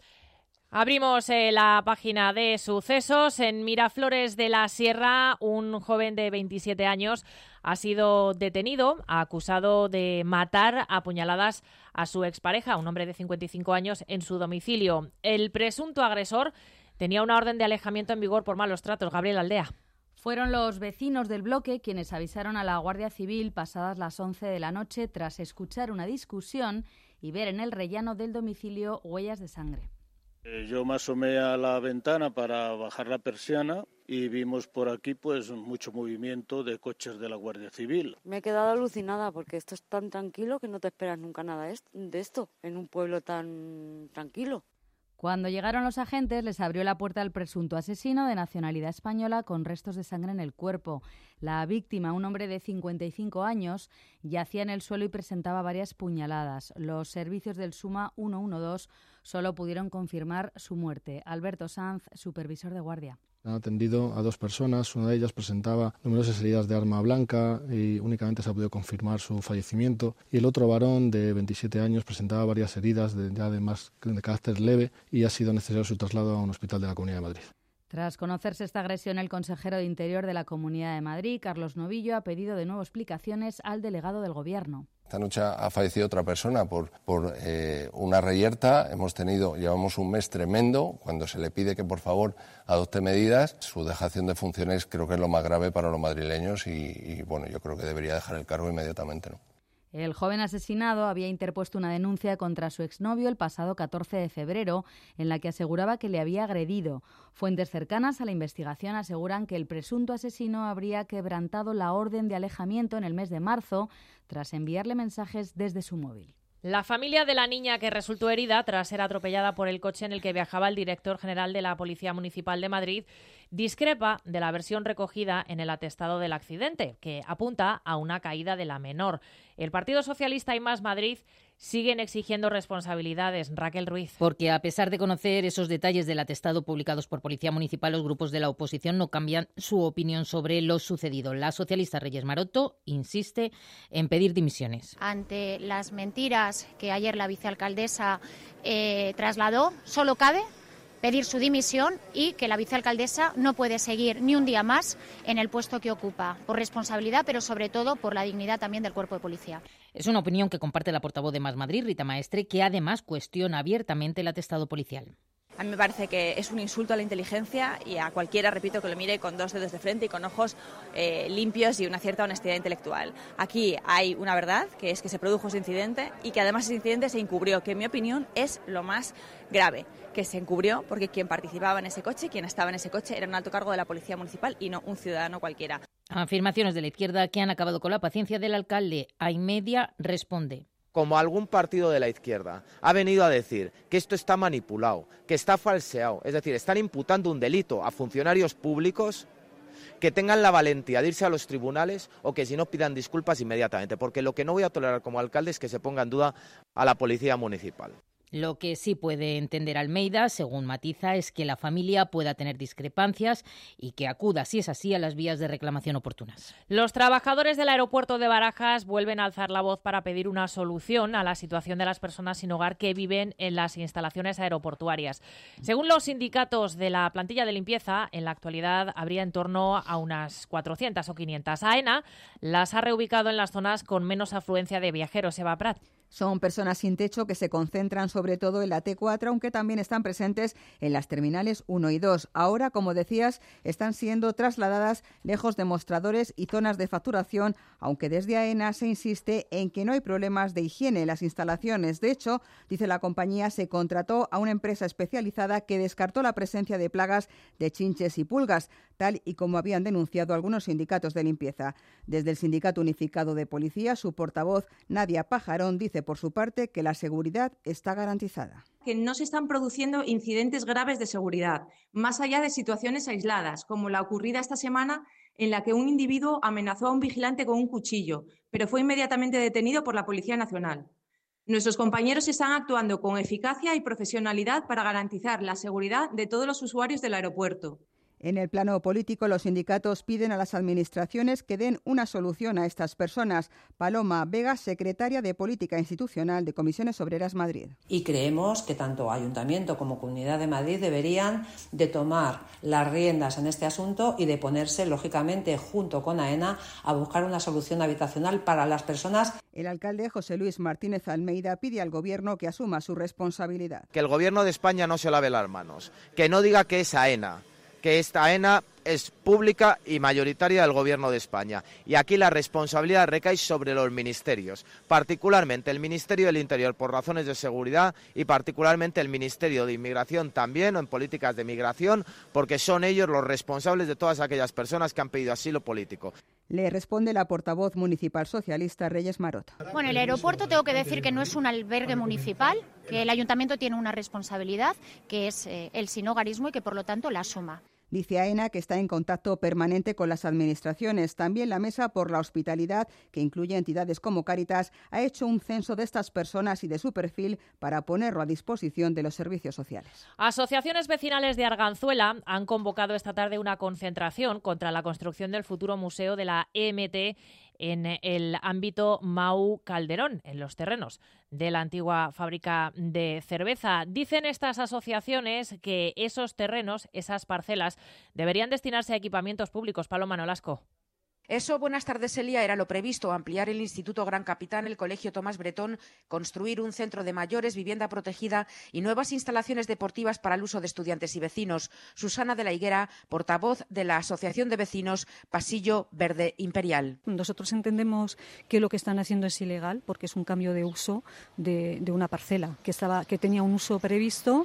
Abrimos eh, la página de sucesos. En Miraflores de la Sierra, un joven de veintisiete años ha sido detenido, acusado de matar a puñaladas a su expareja, un hombre de cincuenta y cinco años, en su domicilio. El presunto agresor tenía una orden de alejamiento en vigor por malos tratos. Gabriel Aldea. Fueron los vecinos del bloque quienes avisaron a la Guardia Civil pasadas las once de la noche tras escuchar una discusión y ver en el rellano del domicilio huellas de sangre. Yo me asomé a la ventana para bajar la persiana y vimos por aquí pues mucho movimiento de coches de la Guardia Civil. Me he quedado alucinada porque esto es tan tranquilo que no te esperas nunca nada de esto en un pueblo tan tranquilo. Cuando llegaron los agentes, les abrió la puerta al presunto asesino de nacionalidad española con restos de sangre en el cuerpo. La víctima, un hombre de cincuenta y cinco años, yacía en el suelo y presentaba varias puñaladas. Los servicios del SUMA ciento doce solo pudieron confirmar su muerte. Alberto Sanz, supervisor de guardia. Han atendido a dos personas, una de ellas presentaba numerosas heridas de arma blanca y únicamente se ha podido confirmar su fallecimiento. Y el otro varón de veintisiete años presentaba varias heridas de, ya de más de carácter leve y ha sido necesario su traslado a un hospital de la Comunidad de Madrid. Tras conocerse esta agresión, el consejero de Interior de la Comunidad de Madrid, Carlos Novillo, ha pedido de nuevo explicaciones al delegado del Gobierno. Esta noche ha fallecido otra persona por, por eh, una reyerta. Hemos tenido, llevamos un mes tremendo. Cuando se le pide que por favor adopte medidas, su dejación de funciones creo que es lo más grave para los madrileños y, y bueno, yo creo que debería dejar el cargo inmediatamente, ¿no? El joven asesinado había interpuesto una denuncia contra su exnovio el pasado catorce de febrero, en la que aseguraba que le había agredido. Fuentes cercanas a la investigación aseguran que el presunto asesino habría quebrantado la orden de alejamiento en el mes de marzo tras enviarle mensajes desde su móvil. La familia de la niña que resultó herida tras ser atropellada por el coche en el que viajaba el director general de la Policía Municipal de Madrid discrepa de la versión recogida en el atestado del accidente, que apunta a una caída de la menor. El Partido Socialista y Más Madrid siguen exigiendo responsabilidades. Raquel Ruiz. Porque a pesar de conocer esos detalles del atestado publicados por Policía Municipal, los grupos de la oposición no cambian su opinión sobre lo sucedido. La socialista Reyes Maroto insiste en pedir dimisiones. Ante las mentiras que ayer la vicealcaldesa eh, trasladó, solo cabe pedir su dimisión y que la vicealcaldesa no puede seguir ni un día más en el puesto que ocupa, por responsabilidad, pero sobre todo por la dignidad también del cuerpo de policía. Es una opinión que comparte la portavoz de Más Madrid, Rita Maestre, que además cuestiona abiertamente el atestado policial. A mí me parece que es un insulto a la inteligencia y a cualquiera, repito, que lo mire con dos dedos de frente y con ojos eh, limpios y una cierta honestidad intelectual. Aquí hay una verdad, que es que se produjo ese incidente y que además ese incidente se encubrió, que en mi opinión es lo más grave, que se encubrió porque quien participaba en ese coche, quien estaba en ese coche, era un alto cargo de la Policía Municipal y no un ciudadano cualquiera. Afirmaciones de la izquierda que han acabado con la paciencia del alcalde. Aymedia responde. Como algún partido de la izquierda ha venido a decir que esto está manipulado, que está falseado, es decir, están imputando un delito a funcionarios públicos, que tengan la valentía de irse a los tribunales o que si no pidan disculpas inmediatamente, porque lo que no voy a tolerar como alcalde es que se ponga en duda a la Policía Municipal. Lo que sí puede entender Almeida, según matiza, es que la familia pueda tener discrepancias y que acuda, si es así, a las vías de reclamación oportunas. Los trabajadores del aeropuerto de Barajas vuelven a alzar la voz para pedir una solución a la situación de las personas sin hogar que viven en las instalaciones aeroportuarias. Según los sindicatos de la plantilla de limpieza, en la actualidad habría en torno a unas cuatrocientas o quinientas. AENA las ha reubicado en las zonas con menos afluencia de viajeros. Eva Prat. Son personas sin techo que se concentran sobre todo en la T cuatro, aunque también están presentes en las terminales uno y dos. Ahora, como decías, están siendo trasladadas lejos de mostradores y zonas de facturación, aunque desde AENA se insiste en que no hay problemas de higiene en las instalaciones. De hecho, dice la compañía, se contrató a una empresa especializada que descartó la presencia de plagas de chinches y pulgas, tal y como habían denunciado algunos sindicatos de limpieza. Desde el Sindicato Unificado de Policía, su portavoz, Nadia Pajarón, dice por su parte que la seguridad está garantizada. Que no se están produciendo incidentes graves de seguridad, más allá de situaciones aisladas, como la ocurrida esta semana en la que un individuo amenazó a un vigilante con un cuchillo, pero fue inmediatamente detenido por la Policía Nacional. Nuestros compañeros están actuando con eficacia y profesionalidad para garantizar la seguridad de todos los usuarios del aeropuerto. En el plano político, los sindicatos piden a las administraciones que den una solución a estas personas. Paloma Vega, secretaria de Política Institucional de Comisiones Obreras Madrid. Y creemos que tanto Ayuntamiento como Comunidad de Madrid deberían de tomar las riendas en este asunto y de ponerse, lógicamente, junto con AENA, a buscar una solución habitacional para las personas. El alcalde José Luis Martínez Almeida pide al Gobierno que asuma su responsabilidad. Que el Gobierno de España no se lave las manos, que no diga que es AENA, que esta AENA es pública y mayoritaria del Gobierno de España. Y aquí la responsabilidad recae sobre los ministerios, particularmente el Ministerio del Interior por razones de seguridad y particularmente el Ministerio de Inmigración también, o en políticas de migración, porque son ellos los responsables de todas aquellas personas que han pedido asilo político. Le responde la portavoz municipal socialista Reyes Maroto. Bueno, el aeropuerto tengo que decir que no es un albergue municipal, que el ayuntamiento tiene una responsabilidad, que es eh, el sinhogarismo y que por lo tanto la asuma. Dice AENA que está en contacto permanente con las administraciones. También la Mesa por la Hospitalidad, que incluye entidades como Cáritas, ha hecho un censo de estas personas y de su perfil para ponerlo a disposición de los servicios sociales. Asociaciones vecinales de Arganzuela han convocado esta tarde una concentración contra la construcción del futuro museo de la E M T en el ámbito Mau Calderón, en los terrenos de la antigua fábrica de cerveza. Dicen estas asociaciones que esos terrenos, esas parcelas, deberían destinarse a equipamientos públicos. Paloma Nolasco. Eso, buenas tardes, Elia, era lo previsto, ampliar el Instituto Gran Capitán, el Colegio Tomás Bretón, construir un centro de mayores, vivienda protegida y nuevas instalaciones deportivas para el uso de estudiantes y vecinos. Susana de la Higuera, portavoz de la Asociación de Vecinos Pasillo Verde Imperial. Nosotros entendemos que lo que están haciendo es ilegal porque es un cambio de uso de, de una parcela que, estaba, que tenía un uso previsto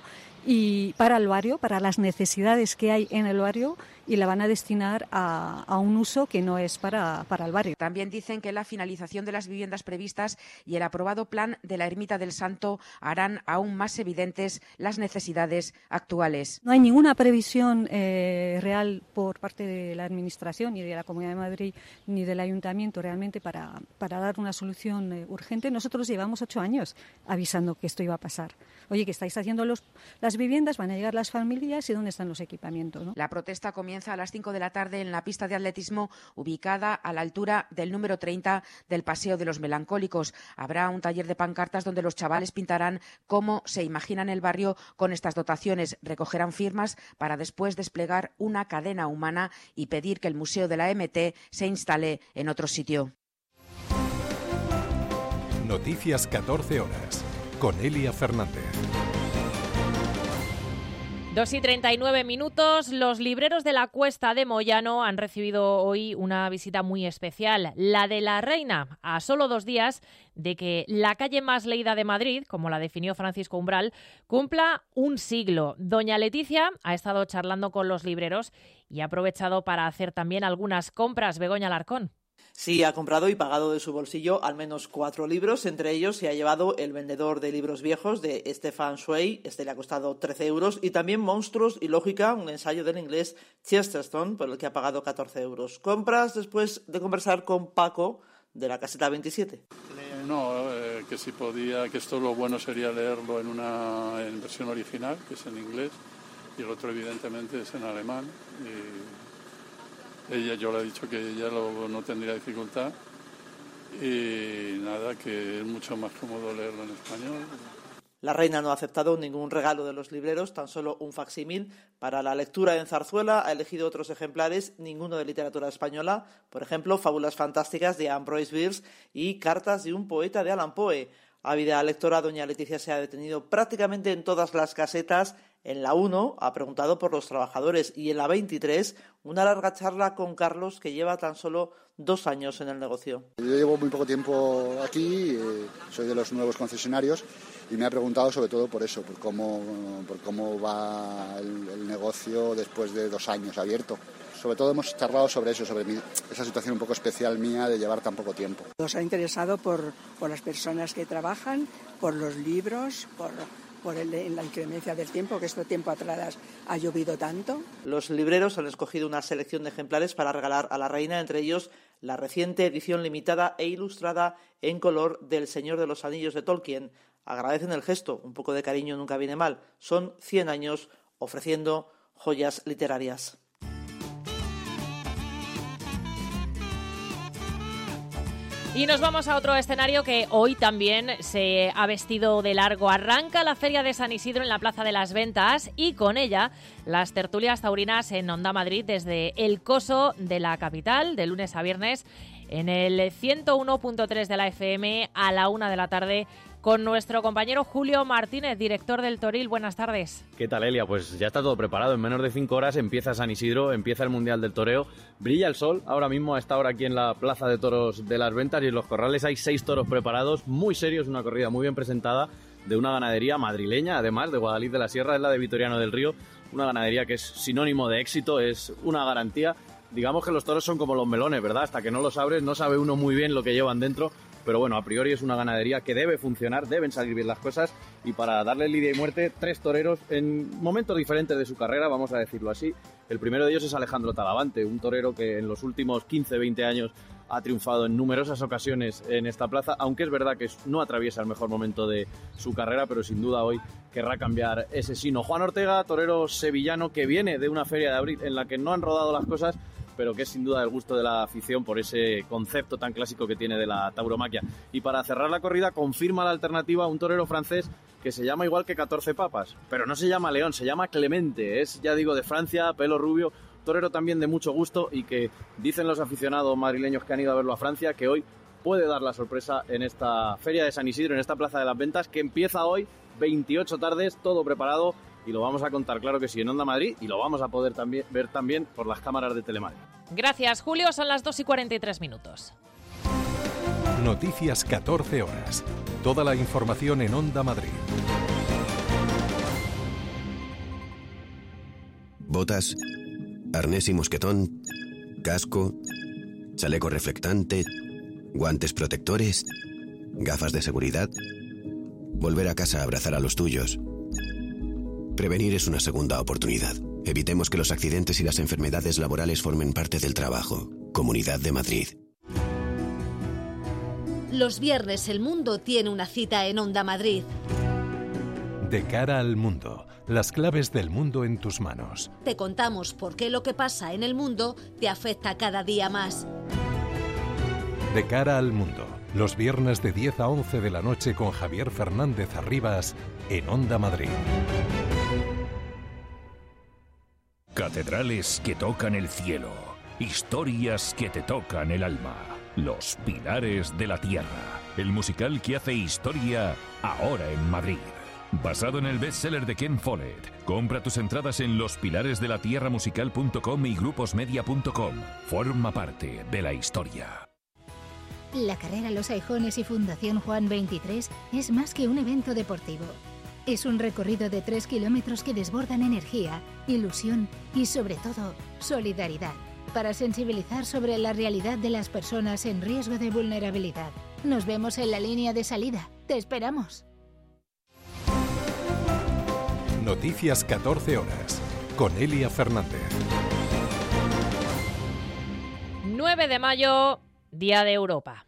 y para el barrio, para las necesidades que hay en el barrio, y la van a destinar a, a un uso que no es para, para el barrio. También dicen que la finalización de las viviendas previstas y el aprobado plan de la Ermita del Santo harán aún más evidentes las necesidades actuales. No hay ninguna previsión eh, real por parte de la Administración, ni de la Comunidad de Madrid, ni del Ayuntamiento realmente para, para dar una solución eh, urgente. Nosotros llevamos ocho años avisando que esto iba a pasar. Oye, que estáis haciendo los, las viviendas, van a llegar las familias y ¿dónde están los equipamientos? ¿no? La protesta comienza a las cinco de la tarde en la pista de atletismo ubicada a la altura del número treinta del Paseo de los Melancólicos. Habrá un taller de pancartas donde los chavales pintarán cómo se imaginan el barrio con estas dotaciones. Recogerán firmas para después desplegar una cadena humana y pedir que el Museo de la M T se instale en otro sitio. Noticias catorce horas con Elia Fernández. dos y treinta y nueve minutos. Los libreros de la Cuesta de Moyano han recibido hoy una visita muy especial, la de la Reina, a solo dos días de que la calle más leída de Madrid, como la definió Francisco Umbral, cumpla un siglo. Doña Leticia ha estado charlando con los libreros y ha aprovechado para hacer también algunas compras. Begoña Alarcón. Sí, ha comprado y pagado de su bolsillo al menos cuatro libros. Entre ellos se ha llevado El vendedor de libros viejos de Stefan Zweig. Este le ha costado trece euros. Y también Monstruos y Lógica, un ensayo del inglés Chesterton, por el que ha pagado catorce euros. Compras después de conversar con Paco de la Caseta veintisiete. No, eh, que si podía, que esto lo bueno sería leerlo en una en versión original, que es en inglés, y el otro evidentemente es en alemán. Y ella, yo le he dicho que ella lo, no tendría dificultad y nada, que es mucho más cómodo leerlo en español. La Reina no ha aceptado ningún regalo de los libreros, tan solo un facsímil. Para la lectura en Zarzuela ha elegido otros ejemplares, ninguno de literatura española, por ejemplo, Fábulas fantásticas de Ambroise Bierce y Cartas de un poeta de Allan Poe. Ávida lectora, doña Leticia se ha detenido prácticamente en todas las casetas. En la uno ha preguntado por los trabajadores y en la veintitrés una larga charla con Carlos, que lleva tan solo dos años en el negocio. Yo llevo muy poco tiempo aquí, eh, soy de los nuevos concesionarios y me ha preguntado sobre todo por eso, por cómo, por cómo va el, el negocio después de dos años abierto. Sobre todo hemos charlado sobre eso, sobre mi, esa situación un poco especial mía de llevar tan poco tiempo. Nos ha interesado por, por las personas que trabajan, por los libros, por, por el, la inclemencia del tiempo, que este tiempo atrás ha llovido tanto. Los libreros han escogido una selección de ejemplares para regalar a la Reina, entre ellos la reciente edición limitada e ilustrada en color del Señor de los Anillos de Tolkien. Agradecen el gesto, un poco de cariño nunca viene mal. Son cien años ofreciendo joyas literarias. Y nos vamos a otro escenario que hoy también se ha vestido de largo. Arranca la Feria de San Isidro en la Plaza de las Ventas y con ella las tertulias taurinas en Onda Madrid desde el Coso de la capital, de lunes a viernes, en el ciento uno punto tres de la F M a la una de la tarde, con nuestro compañero Julio Martínez, director del Toril. Buenas tardes. ¿Qué tal, Elia? Pues ya está todo preparado. En menos de cinco horas empieza San Isidro, empieza el Mundial del Toreo. Brilla el sol ahora mismo a esta hora aquí en la Plaza de Toros de las Ventas y en los corrales hay seis toros preparados, muy serios, una corrida muy bien presentada de una ganadería madrileña, además de Guadalix de la Sierra, es la de Vitoriano del Río, una ganadería que es sinónimo de éxito, es una garantía. Digamos que los toros son como los melones, ¿verdad? Hasta que no los abres no sabe uno muy bien lo que llevan dentro, pero bueno, a priori es una ganadería que debe funcionar, deben salir bien las cosas, y para darle lidia y muerte, tres toreros en momentos diferentes de su carrera, vamos a decirlo así. El primero de ellos es Alejandro Talavante, un torero que en los últimos quince veinte años ha triunfado en numerosas ocasiones en esta plaza, aunque es verdad que no atraviesa el mejor momento de su carrera, pero sin duda hoy querrá cambiar ese sino. Juan Ortega, torero sevillano que viene de una feria de abril en la que no han rodado las cosas, pero que es sin duda del gusto de la afición por ese concepto tan clásico que tiene de la tauromaquia. Y para cerrar la corrida confirma la alternativa un torero francés que se llama igual que catorce papas, pero no se llama León, se llama Clemente, es, ya digo, de Francia, pelo rubio, torero también de mucho gusto y que dicen los aficionados madrileños que han ido a verlo a Francia que hoy puede dar la sorpresa en esta Feria de San Isidro, en esta Plaza de las Ventas, que empieza hoy, veintiocho tardes, todo preparado. Y lo vamos a contar, claro que sí, en Onda Madrid, y lo vamos a poder también ver también por las cámaras de Telemadrid. Gracias, Julio. Son las dos y cuarenta y tres minutos. Noticias catorce horas. Toda la información en Onda Madrid. botas, arnés y mosquetón, casco, chaleco reflectante, guantes protectores, gafas de seguridad. Volver a casa a abrazar a los tuyos. Prevenir es una segunda oportunidad. Evitemos que los accidentes y las enfermedades laborales formen parte del trabajo. Comunidad de Madrid. Los viernes el mundo tiene una cita en Onda Madrid. De cara al mundo, las claves del mundo en tus manos. Te contamos por qué lo que pasa en el mundo te afecta cada día más. De cara al mundo, los viernes de diez a once de la noche con Javier Fernández Arribas en Onda Madrid. Catedrales que tocan el cielo, historias que te tocan el alma. Los Pilares de la Tierra, el musical que hace historia ahora en Madrid. Basado en el bestseller de Ken Follett. Compra tus entradas en los pilares de la tierra musical punto com y gruposmedia punto com. Forma parte de la historia. La carrera Los Aijones y Fundación Juan veintitrés es más que un evento deportivo. Es un recorrido de tres kilómetros que desbordan energía, ilusión y, sobre todo, solidaridad, para sensibilizar sobre la realidad de las personas en riesgo de vulnerabilidad. Nos vemos en la línea de salida. ¡Te esperamos! Noticias catorce horas, con Elia Fernández. nueve de mayo, Día de Europa.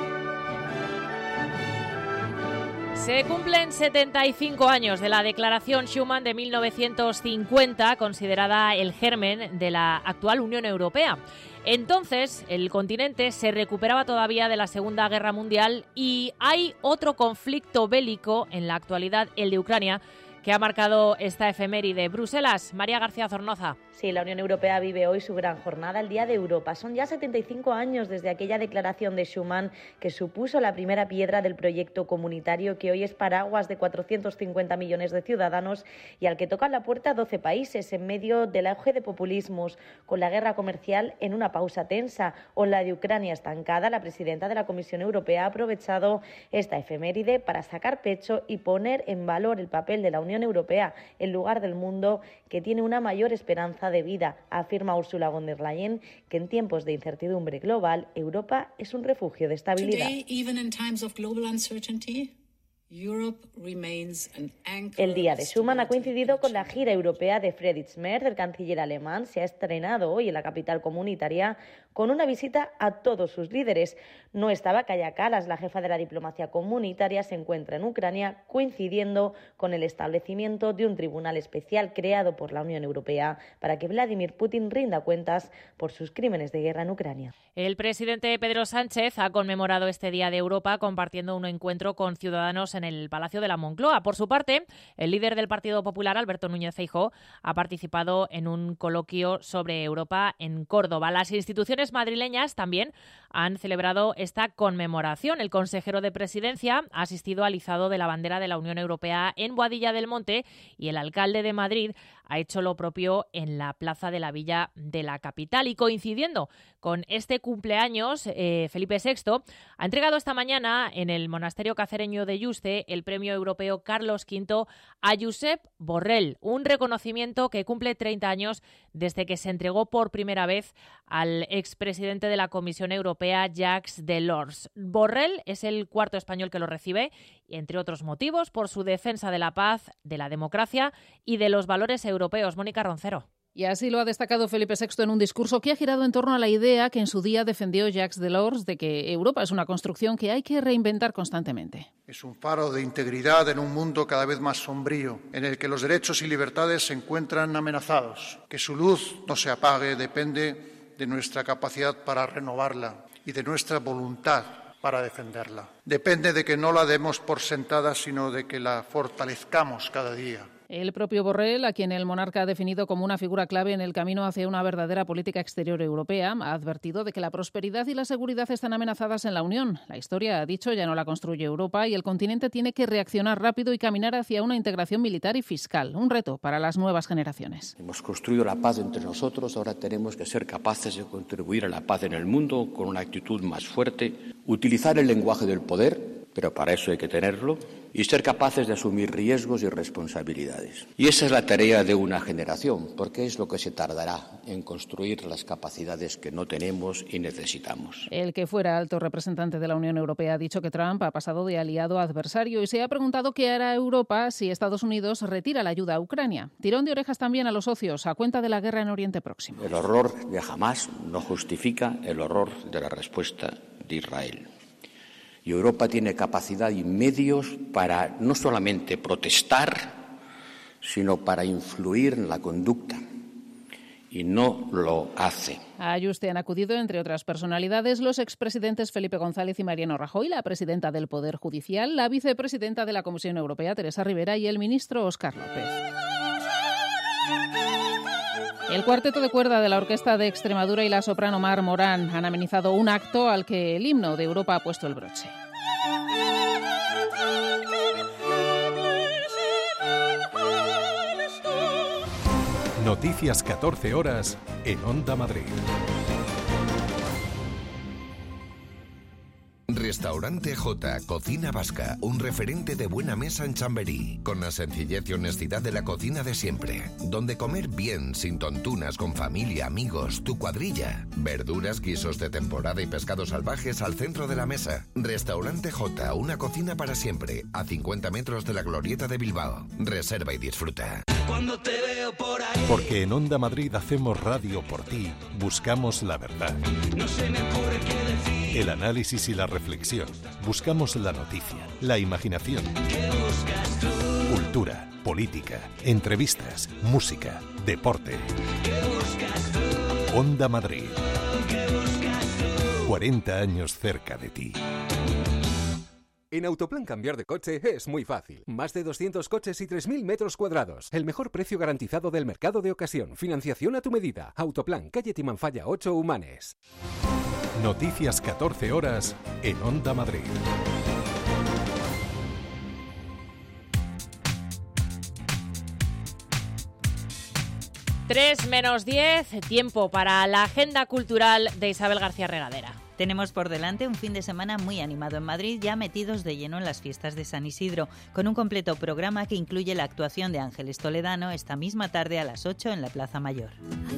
Se cumplen setenta y cinco años de la Declaración Schuman de mil novecientos cincuenta, considerada el germen de la actual Unión Europea. Entonces, el continente se recuperaba todavía de la Segunda Guerra Mundial y hay otro conflicto bélico en la actualidad, el de Ucrania, que ha marcado esta efeméride. Bruselas, María García Zornoza. Sí, la Unión Europea vive hoy su gran jornada, el Día de Europa. Son ya setenta y cinco años desde aquella declaración de Schuman que supuso la primera piedra del proyecto comunitario que hoy es paraguas de cuatrocientos cincuenta millones de ciudadanos y al que tocan la puerta doce países en medio del auge de populismos, con la guerra comercial en una pausa tensa o la de Ucrania estancada. La presidenta de la Comisión Europea ha aprovechado esta efeméride para sacar pecho y poner en valor el papel de la Unión Europea, el lugar del mundo que tiene una mayor esperanza de vida. Afirma Ursula von der Leyen que en tiempos de incertidumbre global, Europa es un refugio de estabilidad. Today, even in times of global uncertainty, El Día de Schuman ha coincidido con la gira europea de Friedrich Merz, el canciller alemán. Se ha estrenado hoy en la capital comunitaria con una visita a todos sus líderes. No estaba Kaja Kallas, la jefa de la diplomacia comunitaria, se encuentra en Ucrania, coincidiendo con el establecimiento de un tribunal especial creado por la Unión Europea para que Vladimir Putin rinda cuentas por sus crímenes de guerra en Ucrania. El presidente Pedro Sánchez ha conmemorado este Día de Europa compartiendo un encuentro con ciudadanos en el Palacio de la Moncloa. Por su parte, el líder del Partido Popular, Alberto Núñez Feijóo, ha participado en un coloquio sobre Europa en Córdoba. Las instituciones madrileñas también han celebrado esta conmemoración. El consejero de Presidencia ha asistido al izado de la bandera de la Unión Europea en Boadilla del Monte y el alcalde de Madrid ha hecho lo propio en la plaza de la Villa de la capital. Y coincidiendo con este cumpleaños, eh, Felipe sexto ha entregado esta mañana en el monasterio cacereño de Yuste el premio europeo Carlos quinto a Josep Borrell, un reconocimiento que cumple treinta años desde que se entregó por primera vez al expresidente de la Comisión Europea, Jacques Delors. Borrell es el cuarto español que lo recibe, entre otros motivos, por su defensa de la paz, de la democracia y de los valores europeos. Mónica Roncero. Y así lo ha destacado Felipe sexto en un discurso que ha girado en torno a la idea que en su día defendió Jacques Delors de que Europa es una construcción que hay que reinventar constantemente. Es un faro de integridad en un mundo cada vez más sombrío, en el que los derechos y libertades se encuentran amenazados. Que su luz no se apague depende de nuestra capacidad para renovarla y de nuestra voluntad para defenderla. Depende de que no la demos por sentada, sino de que la fortalezcamos cada día. El propio Borrell, a quien el monarca ha definido como una figura clave en el camino hacia una verdadera política exterior europea, ha advertido de que la prosperidad y la seguridad están amenazadas en la Unión. La historia, ha dicho, ya no la construye Europa y el continente tiene que reaccionar rápido y caminar hacia una integración militar y fiscal, un reto para las nuevas generaciones. Hemos construido la paz entre nosotros, ahora tenemos que ser capaces de contribuir a la paz en el mundo con una actitud más fuerte, utilizar el lenguaje del poder, pero para eso hay que tenerlo, y ser capaces de asumir riesgos y responsabilidades. Y esa es la tarea de una generación, porque es lo que se tardará en construir las capacidades que no tenemos y necesitamos. El que fuera alto representante de la Unión Europea ha dicho que Trump ha pasado de aliado a adversario y se ha preguntado qué hará Europa si Estados Unidos retira la ayuda a Ucrania. Tirón de orejas también a los socios a cuenta de la guerra en Oriente Próximo. El horror de Hamás no justifica el horror de la respuesta de Israel. Y Europa tiene capacidad y medios para no solamente protestar, sino para influir en la conducta. Y no lo hace. A Ayuste han acudido, entre otras personalidades, los expresidentes Felipe González y Mariano Rajoy, la presidenta del Poder Judicial, la vicepresidenta de la Comisión Europea, Teresa Rivera, y el ministro Óscar López. El cuarteto de cuerda de la Orquesta de Extremadura y la soprano Mar Morán han amenizado un acto al que el himno de Europa ha puesto el broche. Noticias catorce horas en Onda Madrid. Restaurante J, Cocina Vasca, un referente de buena mesa en Chamberí, con la sencillez y honestidad de la cocina de siempre, donde comer bien, sin tontunas, con familia, amigos, tu cuadrilla, verduras, guisos de temporada y pescados salvajes al centro de la mesa. Restaurante J, una cocina para siempre, a cincuenta metros de la Glorieta de Bilbao. Reserva y disfruta. Cuando te veo por ahí. Porque en Onda Madrid hacemos radio por ti, buscamos la verdad. No se me ocurre qué decir. El análisis y la reflexión. Buscamos la noticia, la imaginación. ¿Qué buscas tú? Cultura, política, entrevistas, música, deporte. ¿Qué buscas tú? Onda Madrid. ¿Qué buscas tú? cuarenta años cerca de ti. En Autoplan cambiar de coche es muy fácil. Más de doscientos coches y tres mil metros cuadrados. El mejor precio garantizado del mercado de ocasión. Financiación a tu medida. Autoplan, calle Timanfaya ocho, Humanes. Noticias catorce horas en Onda Madrid. tres menos diez, tiempo para la agenda cultural de Isabel García Regadera. Tenemos por delante un fin de semana muy animado en Madrid, ya metidos de lleno en las fiestas de San Isidro, con un completo programa que incluye la actuación de Ángeles Toledano esta misma tarde a las ocho en la Plaza Mayor.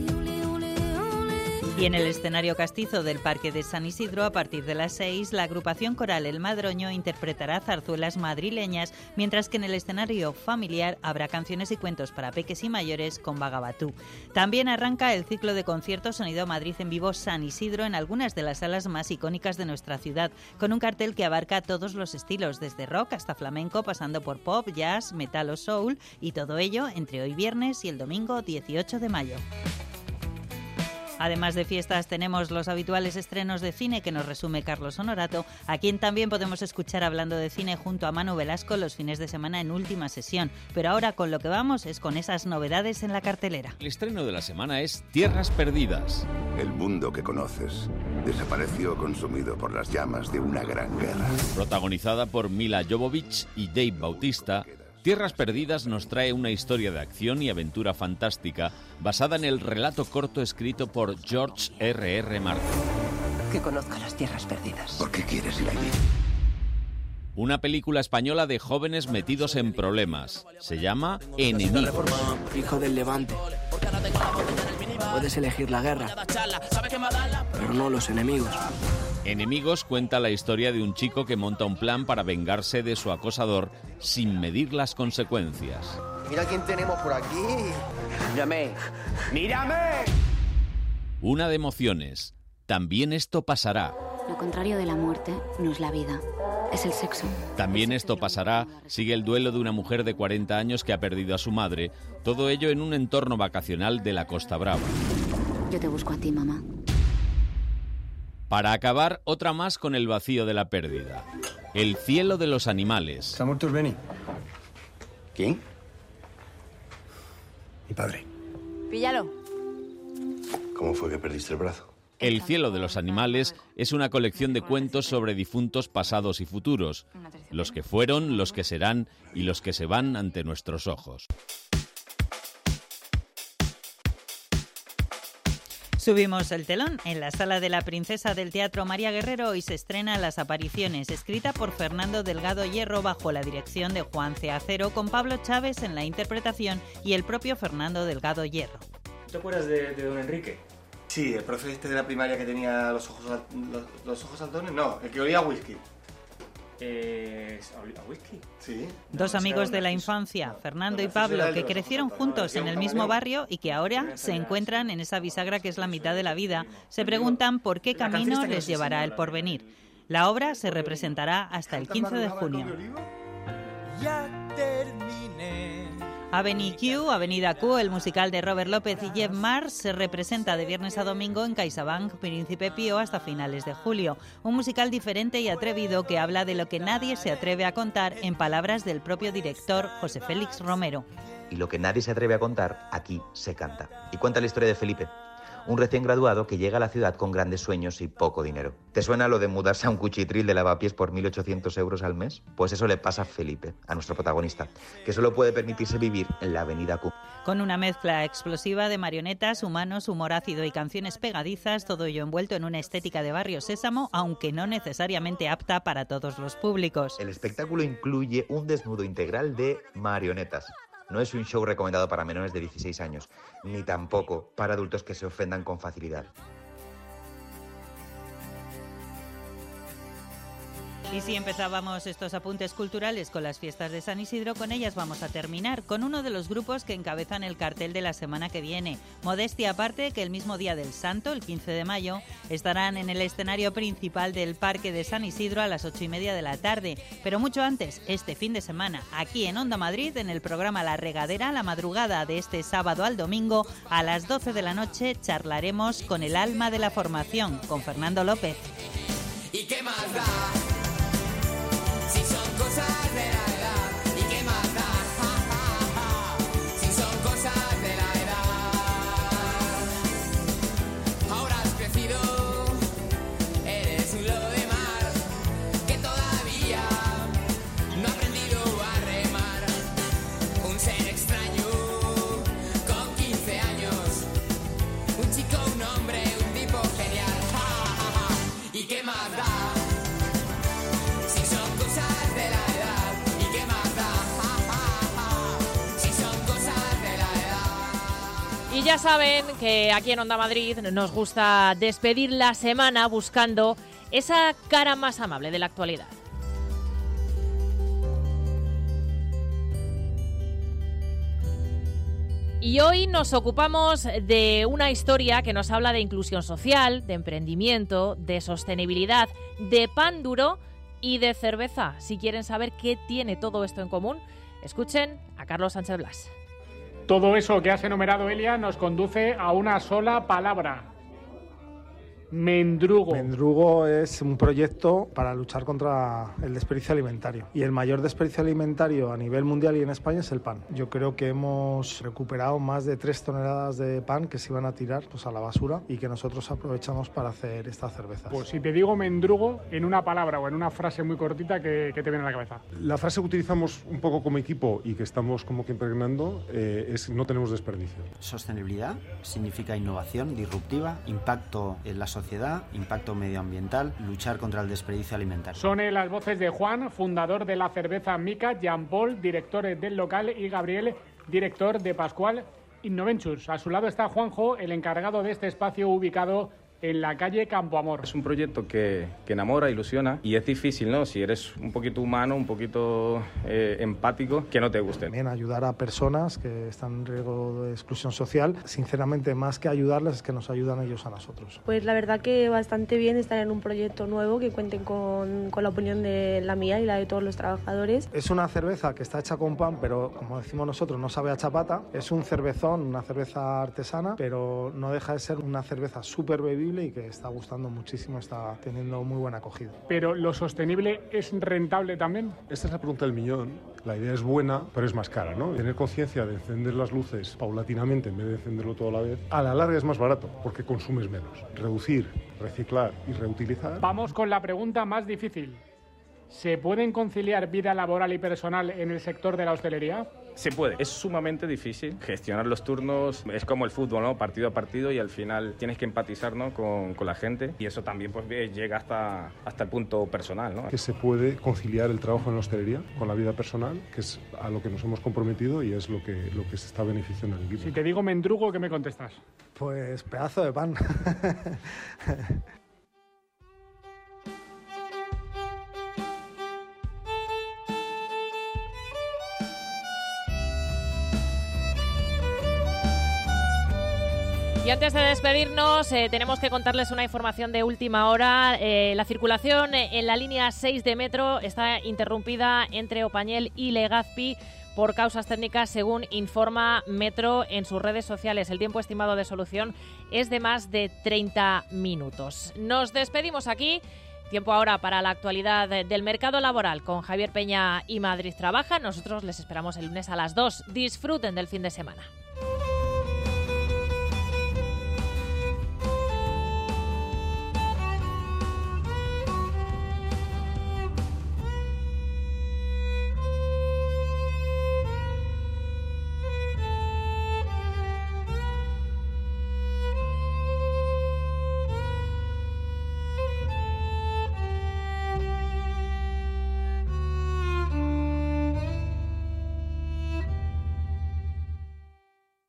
Y en el escenario castizo del Parque de San Isidro, a partir de las seis, la agrupación coral El Madroño interpretará zarzuelas madrileñas, mientras que en el escenario familiar habrá canciones y cuentos para peques y mayores con Vagabatú. También arranca el ciclo de conciertos Sonido Madrid en Vivo San Isidro en algunas de las salas más icónicas de nuestra ciudad, con un cartel que abarca todos los estilos, desde rock hasta flamenco, pasando por pop, jazz, metal o soul, y todo ello entre hoy viernes y el domingo dieciocho de mayo. Además de fiestas, tenemos los habituales estrenos de cine que nos resume Carlos Honorato, a quien también podemos escuchar hablando de cine junto a Manu Velasco los fines de semana en Última Sesión. Pero ahora con lo que vamos es con esas novedades en la cartelera. El estreno de la semana es Tierras Perdidas. El mundo que conoces desapareció consumido por las llamas de una gran guerra. Protagonizada por Mila Jovovich y Dave Bautista, Tierras Perdidas nos trae una historia de acción y aventura fantástica basada en el relato corto escrito por George R R Martin. Que conozca las Tierras Perdidas. ¿Por qué quieres ir allí? Una película española de jóvenes metidos en problemas. Se llama Enemigos. Hijo del Levante. Puedes elegir la guerra, pero no los enemigos. Enemigos cuenta la historia de un chico que monta un plan para vengarse de su acosador sin medir las consecuencias. Mira quién tenemos por aquí. Mírame. ¡Mírame! Una de emociones. También esto pasará. Lo contrario de la muerte no es la vida, es el sexo. También esto pasará sigue el duelo de una mujer de cuarenta años que ha perdido a su madre, todo ello en un entorno vacacional de la Costa Brava. Yo te busco a ti, mamá. Para acabar, otra más con el vacío de la pérdida. El cielo de los animales. ¿Se ha muerto el Beni? ¿Quién? Mi padre. Píllalo. ¿Cómo fue que perdiste el brazo? El cielo de los animales es una colección de cuentos sobre difuntos pasados y futuros, los que fueron, los que serán y los que se van ante nuestros ojos. Subimos el telón. En la Sala de la Princesa del Teatro María Guerrero hoy se estrena Las Apariciones, escrita por Fernando Delgado Hierro bajo la dirección de Juan C. Acero, con Pablo Chávez en la interpretación y el propio Fernando Delgado Hierro. ¿Te acuerdas de, de don Enrique? Sí, el profe este de la primaria que tenía los ojos, los, los ojos saltones, no, el que olía a whisky. Eh, ¿A whisky? Sí. Dos amigos de la infancia, Fernando y Pablo, que crecieron juntos en el mismo barrio y que ahora se encuentran en esa bisagra que es la mitad de la vida, se preguntan por qué camino les llevará el porvenir. La obra se representará hasta el quince de junio. Ya terminé. Avenue Q, Avenida Q, el musical de Robert López y Jeff Mars, se representa de viernes a domingo en CaixaBank Príncipe Pío hasta finales de julio. Un musical diferente y atrevido que habla de lo que nadie se atreve a contar, en palabras del propio director José Félix Romero. Y lo que nadie se atreve a contar, aquí se canta. Y cuenta la historia de Felipe, un recién graduado que llega a la ciudad con grandes sueños y poco dinero. ¿Te suena lo de mudarse a un cuchitril de lavapiés por mil ochocientos euros al mes? Pues eso le pasa a Felipe, a nuestro protagonista, que solo puede permitirse vivir en la avenida Q. Con una mezcla explosiva de marionetas, humanos, humor ácido y canciones pegadizas, todo ello envuelto en una estética de Barrio Sésamo, aunque no necesariamente apta para todos los públicos. El espectáculo incluye un desnudo integral de marionetas. No es un show recomendado para menores de dieciséis años, ni tampoco para adultos que se ofendan con facilidad. Y si empezábamos estos apuntes culturales con las fiestas de San Isidro, con ellas vamos a terminar, con uno de los grupos que encabezan el cartel de la semana que viene. Modestia aparte, que el mismo día del Santo, el quince de mayo, estarán en el escenario principal del Parque de San Isidro a las ocho y media de la tarde. Pero mucho antes, este fin de semana, aquí en Onda Madrid, en el programa La Regadera, la madrugada de este sábado al domingo, a las doce de la noche, charlaremos con el alma de la formación, con Fernando López. ¿Y qué más da? Si son cosas de la edad, ¿y qué más da? Ja, ja, ja. Si son cosas de la edad. Ahora has crecido, eres un lobo de mar que todavía no ha aprendido a remar. Un ser extraño con quince años, un chico, un hombre, un tipo genial. Ja, ja, ja. ¿Y qué más da? Y ya saben que aquí en Onda Madrid nos gusta despedir la semana buscando esa cara más amable de la actualidad. Y hoy nos ocupamos de una historia que nos habla de inclusión social, de emprendimiento, de sostenibilidad, de pan duro y de cerveza. Si quieren saber qué tiene todo esto en común, escuchen a Carlos Sánchez Blas. Todo eso que has enumerado, Elia, nos conduce a una sola palabra: Mendrugo. Mendrugo es un proyecto para luchar contra el desperdicio alimentario. Y el mayor desperdicio alimentario a nivel mundial y en España es el pan. Yo creo que hemos recuperado más de tres toneladas de pan que se iban a tirar pues, a la basura y que nosotros aprovechamos para hacer esta cerveza. Pues si te digo mendrugo, en una palabra o en una frase muy cortita, ¿qué, qué te viene a la cabeza? La frase que utilizamos un poco como equipo y que estamos como que impregnando eh, es no tenemos desperdicio. Sostenibilidad significa innovación disruptiva, impacto en la sociedad, sociedad, impacto medioambiental, luchar contra el desperdicio alimentario. Son eh, las voces de Juan, fundador de la cerveza Mica, Jean-Paul, director del local, y Gabriel, director de Pascual Innoventures. A su lado está Juanjo, el encargado de este espacio ubicado en la calle Campo Amor. Es un proyecto que, que enamora, ilusiona, y es difícil, ¿no? Si eres un poquito humano, un poquito eh, empático, que no te guste. También ayudar a personas que están en riesgo de exclusión social. Sinceramente, más que ayudarles, es que nos ayudan ellos a nosotros. Pues la verdad que bastante bien estar en un proyecto nuevo, que cuenten con, con la opinión de la mía y la de todos los trabajadores. Es una cerveza que está hecha con pan, pero como decimos nosotros, no sabe a chapata. Es un cervezón, una cerveza artesana, pero no deja de ser una cerveza súper bebible y que está gustando muchísimo, está teniendo muy buena acogida. ¿Pero lo sostenible es rentable también? Esta es la pregunta del millón. La idea es buena, pero es más cara, ¿no? Tener conciencia de encender las luces paulatinamente en vez de encenderlo todo a la vez, a la larga es más barato porque consumes menos. Reducir, reciclar y reutilizar. Vamos con la pregunta más difícil. ¿Se pueden conciliar vida laboral y personal en el sector de la hostelería? Se puede. Es sumamente difícil gestionar los turnos. Es como el fútbol, ¿no? Partido a partido, y al final tienes que empatizar, ¿no? con, con la gente, y eso también pues llega hasta, hasta el punto personal, ¿no? Que se puede conciliar el trabajo en la hostelería con la vida personal, que es a lo que nos hemos comprometido y es lo que, lo que se está beneficiando al equipo. Si te digo mendrugo, ¿qué me contestas? Pues pedazo de pan. Y antes de despedirnos, eh, tenemos que contarles una información de última hora. Eh, la circulación en la línea seis de metro está interrumpida entre Opañel y Legazpi por causas técnicas, según informa Metro en sus redes sociales. El tiempo estimado de solución es de más de treinta minutos. Nos despedimos aquí. Tiempo ahora para la actualidad del mercado laboral con Javier Peña y Madrid Trabaja. Nosotros les esperamos el lunes a las dos. Disfruten del fin de semana.